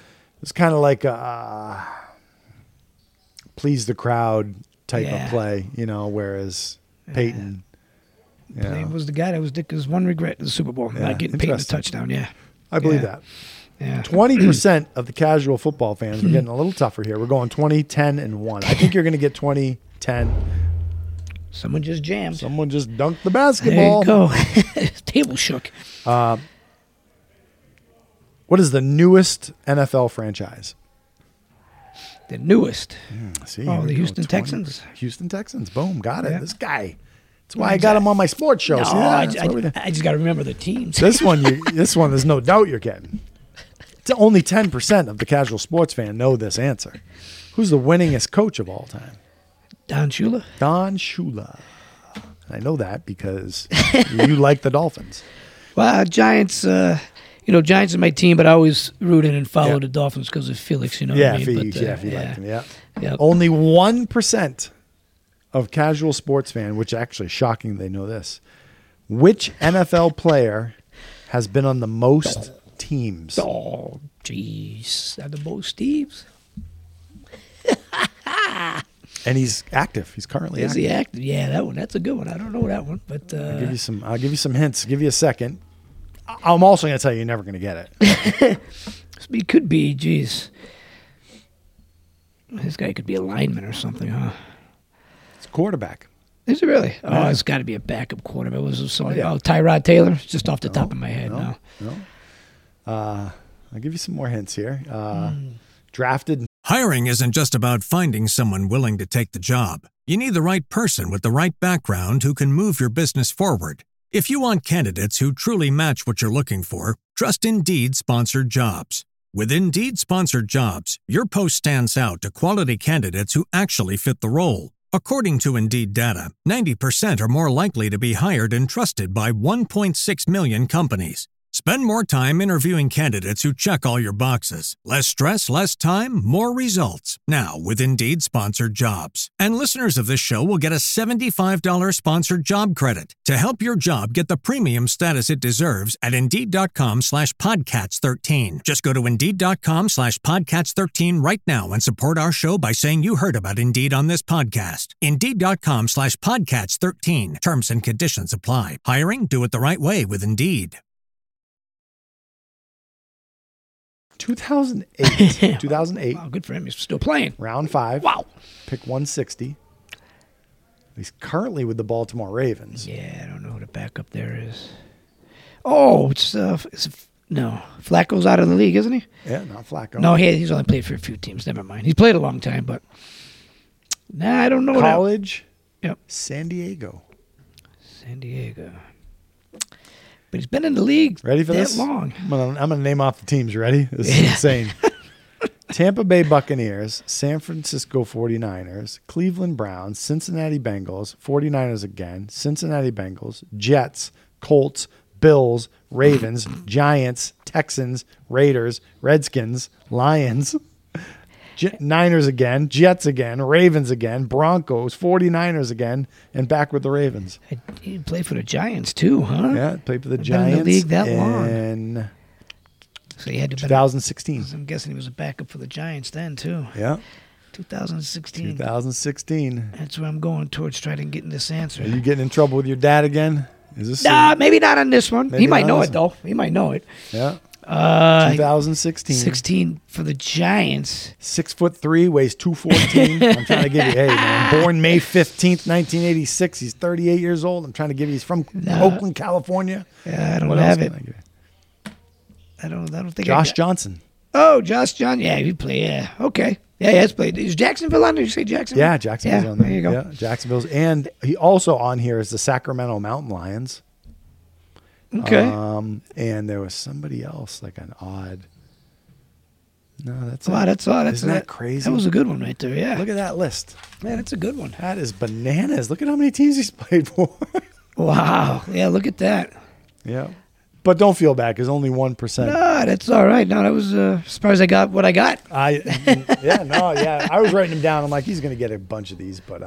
please the crowd type of Yeah. play, whereas Peyton, He was the guy that was Dick's one regret in the Super Bowl, Yeah, not getting Payton a interesting. touchdown. Yeah. I believe Yeah. that. Yeah. 20% of the casual football fans, we're getting a little tougher here. We're going 20, 10, and 1. I think you're going to get 20, 10. Someone just jammed. Someone just dunked the There basketball. you go. Table shook. What is the newest NFL franchise? The newest. See, Oh, here we the go. Houston 20. Texans. Houston Texans. Boom. Got it. Yeah. This guy. That's why I got him on my sports show. No, See that? That's what we do. I just got to remember the teams. This one, there's no doubt you're getting. It's only 10% of the casual sports fan know this answer. Who's the winningest coach of all time? Don Shula. Don Shula. I know that because you like the Dolphins. Well, Giants. Giants are my team, but I always rooted and followed the Dolphins because of Felix. You know. Yeah, what I mean? if you liked him. Yeah. Yep. Only 1% of casual sports fan, which actually is shocking. They know this. Which NFL player has been on the most teams? Oh, jeez, are the most teams? And he's active. He's currently Is active. he active? Yeah, that one. That's a good one. I don't know that one, but I'll give you some hints. Give you a second. I'm also going to tell you you're never going to get it. it could be. Jeez, this guy could be a lineman or something, huh? It's quarterback. Is it really? Yeah. Oh, it's got to be a backup quarterback. Yeah. Tyrod Taylor? It's just off the top of my head now. No. I'll give you some more hints here. Drafted. Hiring isn't just about finding someone willing to take the job. You need the right person with the right background who can move your business forward. If you want candidates who truly match what you're looking for, trust Indeed Sponsored Jobs. With Indeed Sponsored Jobs, your post stands out to quality candidates who actually fit the role. According to Indeed data, 90% are more likely to be hired and trusted by 1.6 million companies. Spend more time interviewing candidates who check all your boxes. Less stress, less time, more results. Now, with Indeed Sponsored Jobs. And listeners of this show will get a $75 sponsored job credit to help your job get the premium status it deserves at Indeed.com/Podcats13. Just go to Indeed.com/Podcats13 right now and support our show by saying you heard about Indeed on this podcast. Indeed.com/Podcats13. Terms and conditions apply. Hiring? Do it the right way with Indeed. 2008. Wow, good for him. He's still playing. Round 5. Wow. Pick 160. He's currently with the Baltimore Ravens. Yeah, I don't know who the backup there is. Oh, no. Flacco's out of the league, isn't he? Yeah, not Flacco. No, he's only played for a few teams. Never mind. He's played a long time, but I don't know. College. Yep. San Diego. San Diego. But he's been in the league Ready for that this? long. I'm gonna name off the teams. You ready? This is insane. Tampa Bay Buccaneers, San Francisco 49ers, Cleveland Browns, Cincinnati Bengals, 49ers again, Cincinnati Bengals, Jets, Colts, Bills, Ravens, Giants, Texans, Raiders, Redskins, Lions, Niners again, Jets again, Ravens again, Broncos, 49ers again, and back with the Ravens. He played for the Giants too, huh? Yeah, played for the Been Giants in the league that long. in So he had to 2016. I'm guessing he was a backup for the Giants then too. Yeah, 2016. 2016. That's where I'm going towards trying to get this answer. Are you getting in trouble with your dad again? Is this? Maybe not on this one. Maybe He might not know on it this though. He might know it. Yeah. 2016. 16 for the Giants. 6'3", weighs 214. I'm trying to give you, hey man, born May 15th, 1986. He's 38 years old. I'm trying to give you. He's from Oakland, California. Yeah, I don't What have else it. can I give you? I don't think. Josh Johnson. Oh, Josh Johnson. Yeah, he played. Yeah, okay. Yeah, he has played. Is Jacksonville on? Did you say Jacksonville? Yeah, Jacksonville's Yeah, on there. there you go. Yeah, Jacksonville's, and he also on here is the Sacramento Mountain Lions. Okay. And there was somebody else, like an odd. No, that's Wow, it. that's all. Isn't that crazy? That was a good one right there. Yeah. Look at that list. Man, that's a good one. That is bananas. Look at how many teams he's played for. Wow. Yeah, look at that. Yeah. But don't feel bad because only 1%. No, that's all right. No, that was as far as I got what I got. I was writing him down. I'm like, he's going to get a bunch of these. But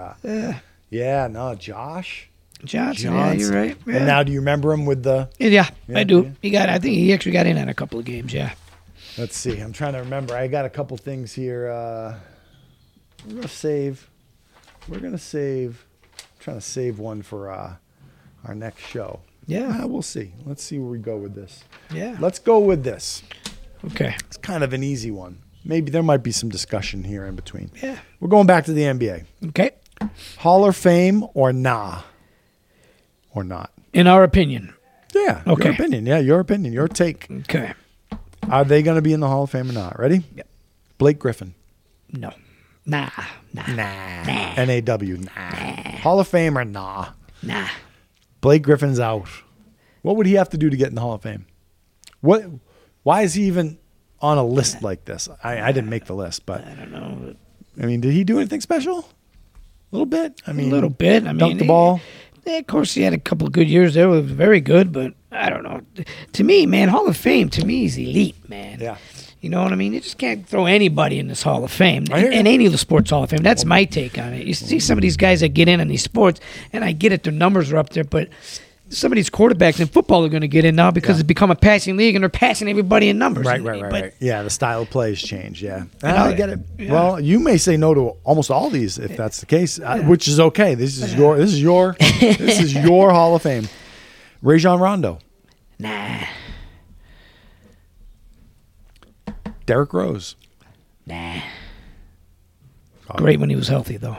Josh Johnson. Yeah, you're right. Yeah. And now do you remember him with the, Yeah, Yeah, I do. yeah. I think he actually got in on a couple of games. Yeah. let's see. I'm trying to remember. I got a couple things here. We're going to save. I'm trying to save one for our next show. Yeah. We'll see. Let's see where we go with this. Yeah. Let's go with this. Okay. It's kind of an easy one. Maybe there might be some discussion here in between. Yeah. We're going back to the NBA. Okay. Hall of Fame or nah? Or not? In our opinion. Yeah. Okay. Your opinion. Yeah, your opinion. Your take. Okay. Are they going to be in the Hall of Fame or not? Ready? Yep. Blake Griffin. No. Nah. N-A-W. Nah. Hall of Fame or nah? Nah. Blake Griffin's out. What would he have to do to get in the Hall of Fame? Why is he even on a list like this? I didn't make the list, but I don't know. I mean, did he do anything special? A little bit. I mean, A little bit. I mean, dunked the ball. Of course, he had a couple of good years there. It was very good, but I don't know. To me, man, Hall of Fame to me is elite, man. Yeah. You know what I mean? You just can't throw anybody in this Hall of Fame. I hear you. And any of the sports Hall of Fame. That's my take on it. You see some of these guys that get in these sports, and I get it, their numbers are up there, but some of these quarterbacks in football are going to get in now because it's become a passing league, and they're passing everybody in numbers. Right. Yeah, the style of play has changed, yeah. know, I get it. yeah. Well, you may say no to almost all these if that's the case, which is okay. This is your this is your Hall of Fame. Rajon Rondo. Nah. Derrick Rose. Nah. Great when he was healthy, though.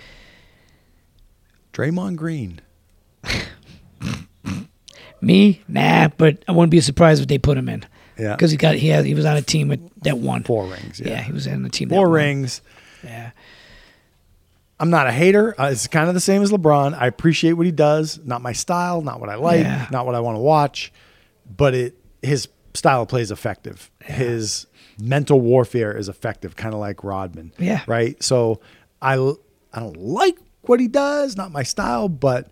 Draymond Green. Me? Nah, but I wouldn't be surprised if they put him in. Yeah. Because he was on a team that won. 4 rings, Yeah, he was on a team 4 that won. rings. Yeah. I'm not a hater. It's kind of the same as LeBron. I appreciate what he does. Not my style, not what I like, Yeah. not what I want to watch, but his style of play is effective. His mental warfare is effective, kind of like Rodman. Yeah. Right? So I don't like what he does, not my style, but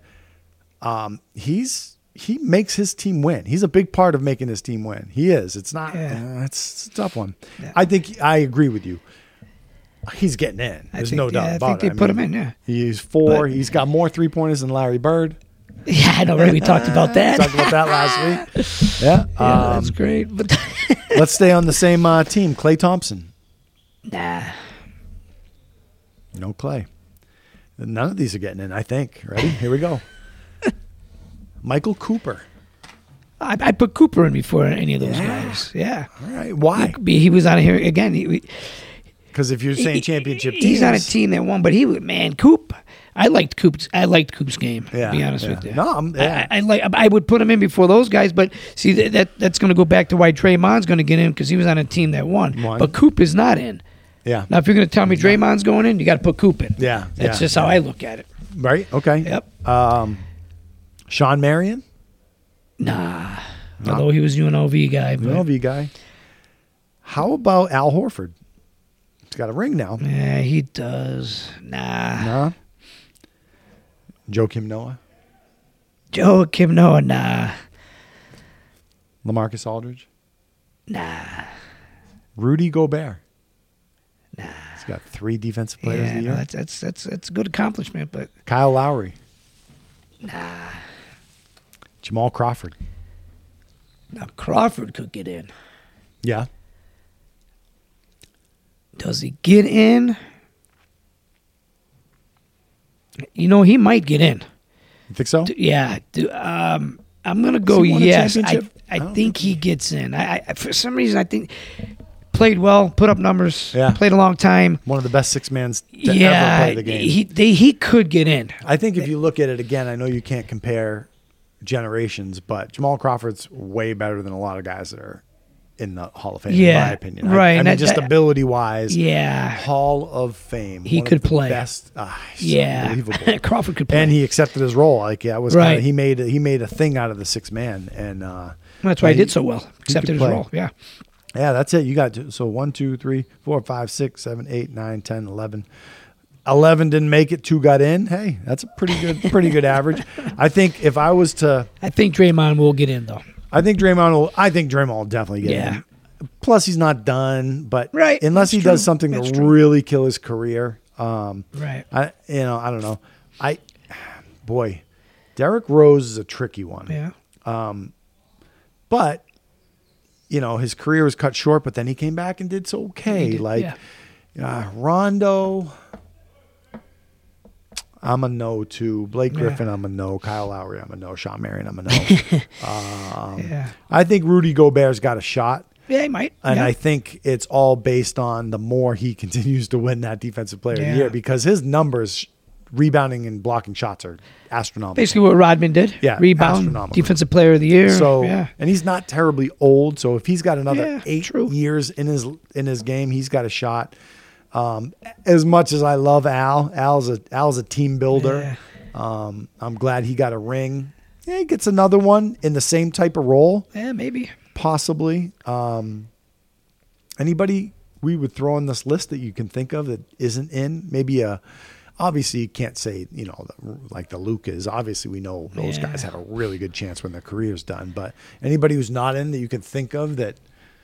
he makes his team win. He's a big part of making his team win. He is. It's not it's a tough one. Yeah. I think I agree with you. He's getting in. There's no doubt about it. I think they put him in, yeah. He's 4. But- He's got more 3-pointers than Larry Bird. Yeah, I know, right? We talked about that. Talked about that last week. Yeah. Yeah, that's great. But Let's stay on the same team. Klay Thompson. nah. No Klay. None of these are getting in, I think. Ready? Here we go. Michael Cooper. I put Cooper in before any of those guys. Yeah. All right. Why? He was on here again. Because if you're saying championship teams. He's on a team that won, but Coop. I liked Coop's game. To be honest with you. No, I would put him in before those guys, but see that's going to go back to why Draymond's going to get in because he was on a team that won. But Coop is not in. Yeah. Now, if you're going to tell me Draymond's going in, you got to put Coop in. Yeah. That's just how I look at it. Right? Okay. Yep. Sean Marion. Nah. Although he was UNLV guy. But, UNLV guy. How about Al Horford? He's got a ring now. yeah, he does. Nah. No. Joakim Noah. Joakim Noah, nah. LaMarcus Aldridge. Nah. Rudy Gobert. Nah. He's got 3 defensive players of the Yeah, year. no, that's a good accomplishment, but Kyle Lowry. nah. Jamal Crawford. Now Crawford could get in. Yeah. Does he get in? You know, he might get in. You think so? Yeah. I'm gonna go he won a yes. championship? I think he gets in. I for some reason I think played well, put up numbers, Yeah. played a long time. One of the best 6-mans to ever Yeah, play the game. he could get in. I think if you look at it again, I know you can't compare generations, but Jamal Crawford's way better than a lot of guys that are in the Hall of Fame, in Yeah, my opinion. right, I and mean, that- just ability-wise, Yeah. Hall of Fame. He One could of the play. Best. He's Yeah. unbelievable. Crawford could play. And he accepted his role. Like, yeah, it was Right. kinda, he made a thing out of the 6-man, and That's why he he- did so well. Accepted his play. role. Yeah. yeah, that's it. You got 1, 2, 3, 4, 5, 6, 7, 8, 9, 10, 11. 11 didn't make it. 2 got in. Hey, that's a pretty good average. I think if I was to, I think Draymond will get in though. I think Draymond will definitely get Yeah. in. Plus, he's not done, but Right, unless he that's does true. something That's to true. really kill his career, Right. I don't know. Derrick Rose is a tricky one. Yeah. But his career was cut short, but then he came back and did so okay. He did, Rondo, I'm a no to. Blake Griffin, I'm a no. Kyle Lowry, I'm a no. Sean Marion, I'm a no. Yeah. I think Rudy Gobert's got a shot. Yeah, he might. And yeah. I think it's all based on the more he continues to win that Defensive Player of Yeah. the Year, because his numbers, rebounding and blocking shots, are astronomical. Basically what Rodman did. Yeah, Rebound, astronomical. Defensive Player of the Year. So, yeah. and he's not terribly old. So if he's got another Yeah, 8 true. years in his game, he's got a shot. As much as I love Al's a team builder. I'm glad he got a ring. Yeah, he gets another one in the same type of role, Yeah, maybe. possibly. Anybody we would throw on this list that you can think of that isn't in? Maybe a obviously you can't say, like the Lucas. Obviously we know those guys have a really good chance when their career's done. But anybody who's not in that you can think of that.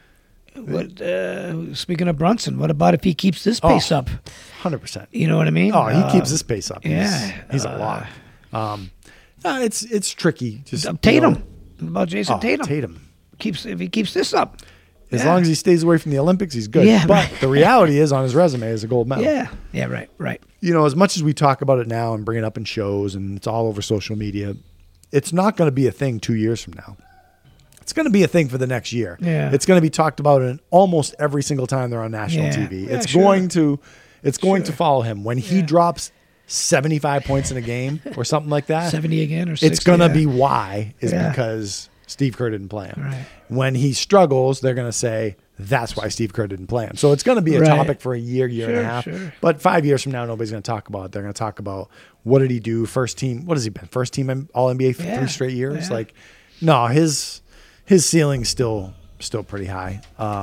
Speaking of Brunson, what about if he keeps this pace up? 100%. You know what I mean? Oh, he keeps this pace up. Yeah. He's a lot. It's tricky. Just Tatum. What about Jason Tatum? Tatum. If he keeps this up. As long as he stays away from the Olympics, he's good. Yeah, but the reality is on his resume is a gold medal. Yeah, right. As much as we talk about it now and bring it up in shows and it's all over social media, it's not going to be a thing 2 years from now. It's going to be a thing for the next year. Yeah. It's going to be talked about in almost every single time they're on national TV. It's going to follow him. When he drops 75 points in a game or something like that, 70 again or 60. It's going to be because Steve Kerr didn't play him. Right. When he struggles, they're going to say that's why Steve Kerr didn't play him. So it's going to be a topic for a year and a half. Sure. But 5 years from now, nobody's going to talk about it. They're going to talk about what did he do? First team. What has he been? First team All-NBA for 3 straight years. Yeah. Like, no, his ceiling's still pretty high.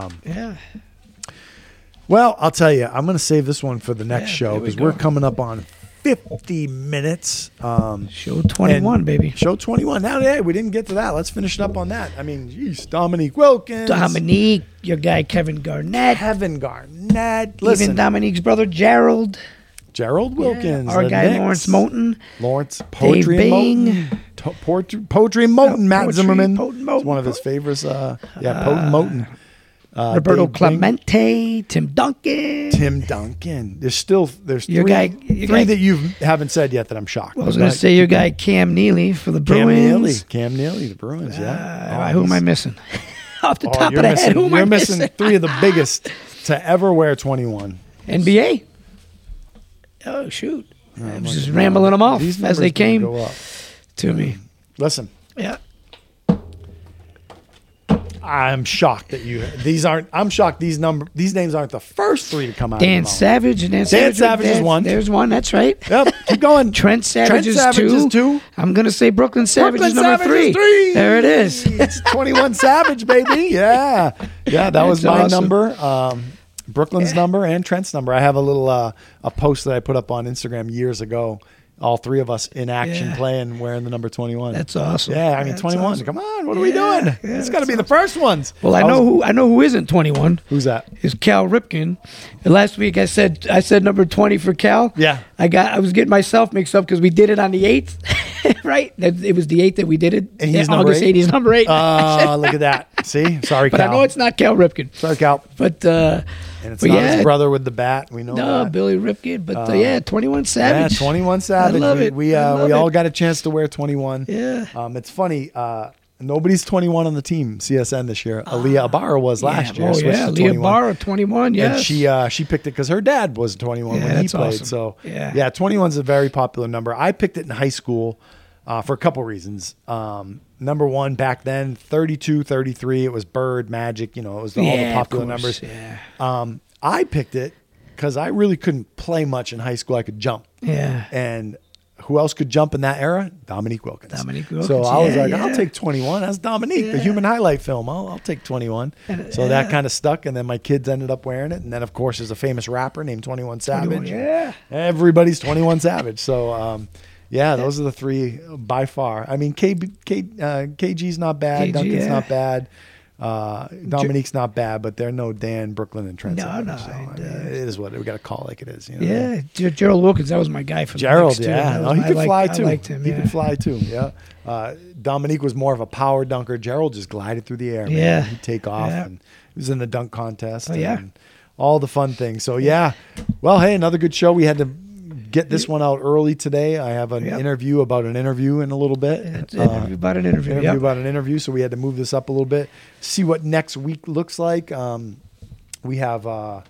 Well, I'll tell you, I'm going to save this one for the next show because we're coming up on 50 minutes. Show 21, baby. Show 21. Now, hey, we didn't get to that. Let's finish it up on that. I mean, geez, Dominique Wilkins. Dominique, your guy Kevin Garnett. Listen, Even Dominique's brother Gerald Wilkins. Our guy Knicks. Lawrence Moten. Lawrence Poetry Dave and Bing. Moten. Poetry and Moten. Matt Zimmerman. Potent Moten. It's one of his favorites. Potent Moten. Roberto Dave Bing. Clemente, Tim Duncan. There's Your three, guy- three that you haven't said yet that I'm shocked. I was going to say your guy Cam Neely for the Bruins. Cam Neely, the Bruins. Who am I missing? Off the top of you're the head, who am I You're missing? missing 3 of the biggest to ever wear 21. NBA. Oh shoot! I was just rambling them off These as they numbers came go up. to me. Listen, Yeah. I'm shocked that I'm shocked these names aren't the first 3 to come out. Dan of your mouth. Savage and Dan Savage is one. There's one. That's right. Yep, keep going. Trent Savage is two. I'm gonna say Brooklyn Savage is number 3. There it is. It's 21 Savage, baby. Yeah, that was my awesome. number. Brooklyn's number and Trent's number. I have a little a post that I put up on Instagram years ago. All 3 of us in action playing, wearing the number 21. That's awesome. Yeah, I mean That's 21. awesome. Come on, what are we doing? It's got to be the first ones. Well, I know who isn't 21. Who's that? Is Cal Ripken. And last week I said number 20 for Cal. Yeah. I was getting myself mixed up because we did it on the 8th, right? It was the 8th that we did it. And he's August number 8? 8th. He's number 8. Look at that. See? Sorry, but Cal. I know it's not Cal Ripken. Sorry, Cal. But And it's not his brother with the bat. We know that. Billy Ripken. But 21 Savage. Yeah, 21 Savage. I love it. We I love all it. got a chance to wear 21. Yeah. It's funny. Nobody's 21 on the team CSN this year. Aaliyah Ibarra was last year. Oh switched yeah, to Leah 21. Barra, 21. Yes. And she picked it because her dad was 21 when he that's played. awesome. So Yeah. 21 is a very popular number. I picked it in high school for a couple reasons. Number one, back then, 32, 33, it was Bird, Magic, it was all the of popular course, numbers. Yeah. I picked it because I really couldn't play much in high school. I could jump. Yeah. And who else could jump in that era? Dominique Wilkins. Dominique Wilkins, So I was like, yeah. I'll take 21. That's Dominique, the human highlight film. I'll take 21. So that kind of stuck. And then my kids ended up wearing it. And then, of course, there's a famous rapper named 21 Savage. Yeah. Everybody's 21 Savage. So, those are the 3 by far. I mean, KG's not bad. KG, Duncan's yeah. not bad. Dominique's not bad, but they're no Dan, Brooklyn, and Trent. No. So, I mean, it is what we got to call it like it is. Yeah. Gerald Wilkins, that was my guy for the Gerald, Knicks, too. yeah. That No, was he my- could fly I too. liked him, He yeah. could fly too, yeah. Dominique was more of a power dunker. Gerald just glided through the air, man. Yeah. He'd take off, Yeah. and he was in the dunk contest. Oh, yeah. And all the fun things. So, yeah. Well, hey, another good show. We had to get this one out early today. I have an interview about an interview in a little bit. It's an interview about an interview. Interview Yep. about an interview, so we had to move this up a little bit. See what next week looks like. We have a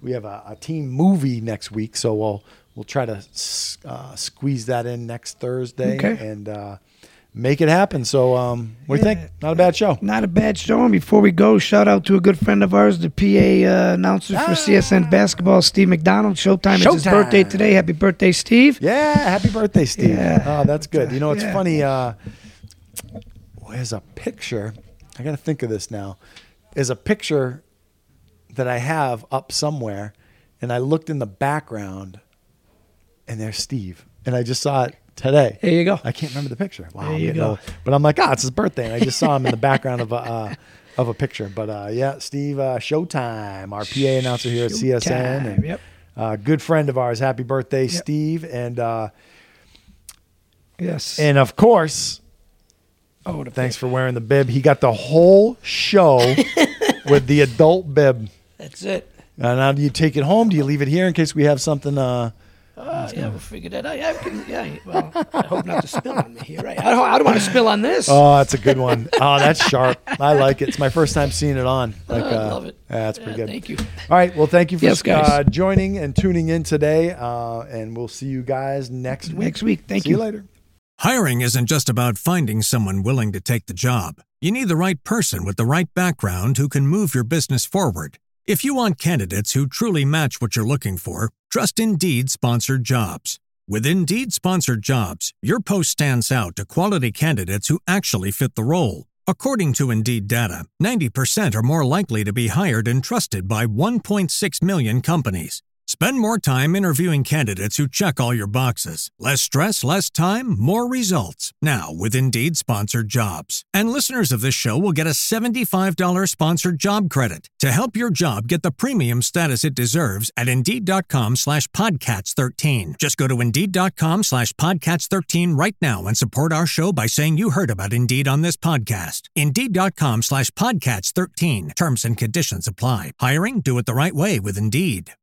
team movie next week, so we'll try to squeeze that in next Thursday and make it happen. So what do you think? Not a bad show. Not a bad show. And before we go, shout out to a good friend of ours, the PA announcer for CSN Basketball, Steve McDonald. Showtime. It's his birthday today. Happy birthday, Steve. Yeah, happy birthday, Steve. Yeah. Oh, that's good. It's Yeah. funny. There's a picture. I got to think of this now. There's a picture that I have up somewhere, and I looked in the background, and there's Steve. And I just saw it today. There you go. I can't remember the picture. Wow, There you go. old. But I'm like, it's his birthday, and I just saw him in the background of a picture. But yeah, Steve Showtime, our PA announcer here at CSN, and Yep. good friend of ours. Happy birthday, Steve! And Yes. and of course, thanks for wearing the bib. He got the whole show with the adult bib. That's it. Now, do you take it home? Do you leave it here in case we have something? Yeah, we'll figure that out. Well, I hope not to spill on me here, right? I don't want to spill on this. Oh, that's a good one. Oh, that's sharp. I like it. It's my first time seeing it on. I love it. Yeah, that's pretty good. Thank you. All right. Well, thank you for Yes, guys. joining and tuning in today. And we'll see you guys next week. Next week. Thank See you. you later. Hiring isn't just about finding someone willing to take the job. You need the right person with the right background who can move your business forward. If you want candidates who truly match what you're looking for, trust Indeed Sponsored Jobs. With Indeed Sponsored Jobs, your post stands out to quality candidates who actually fit the role. According to Indeed data, 90% are more likely to be hired and trusted by 1.6 million companies. Spend more time interviewing candidates who check all your boxes. Less stress, less time, more results. Now with Indeed Sponsored Jobs. And listeners of this show will get a $75 sponsored job credit to help your job get the premium status it deserves at Indeed.com/Podcats13. Just go to Indeed.com/Podcats13 right now and support our show by saying you heard about Indeed on this podcast. Indeed.com/Podcats13. Terms and conditions apply. Hiring? Do it the right way with Indeed.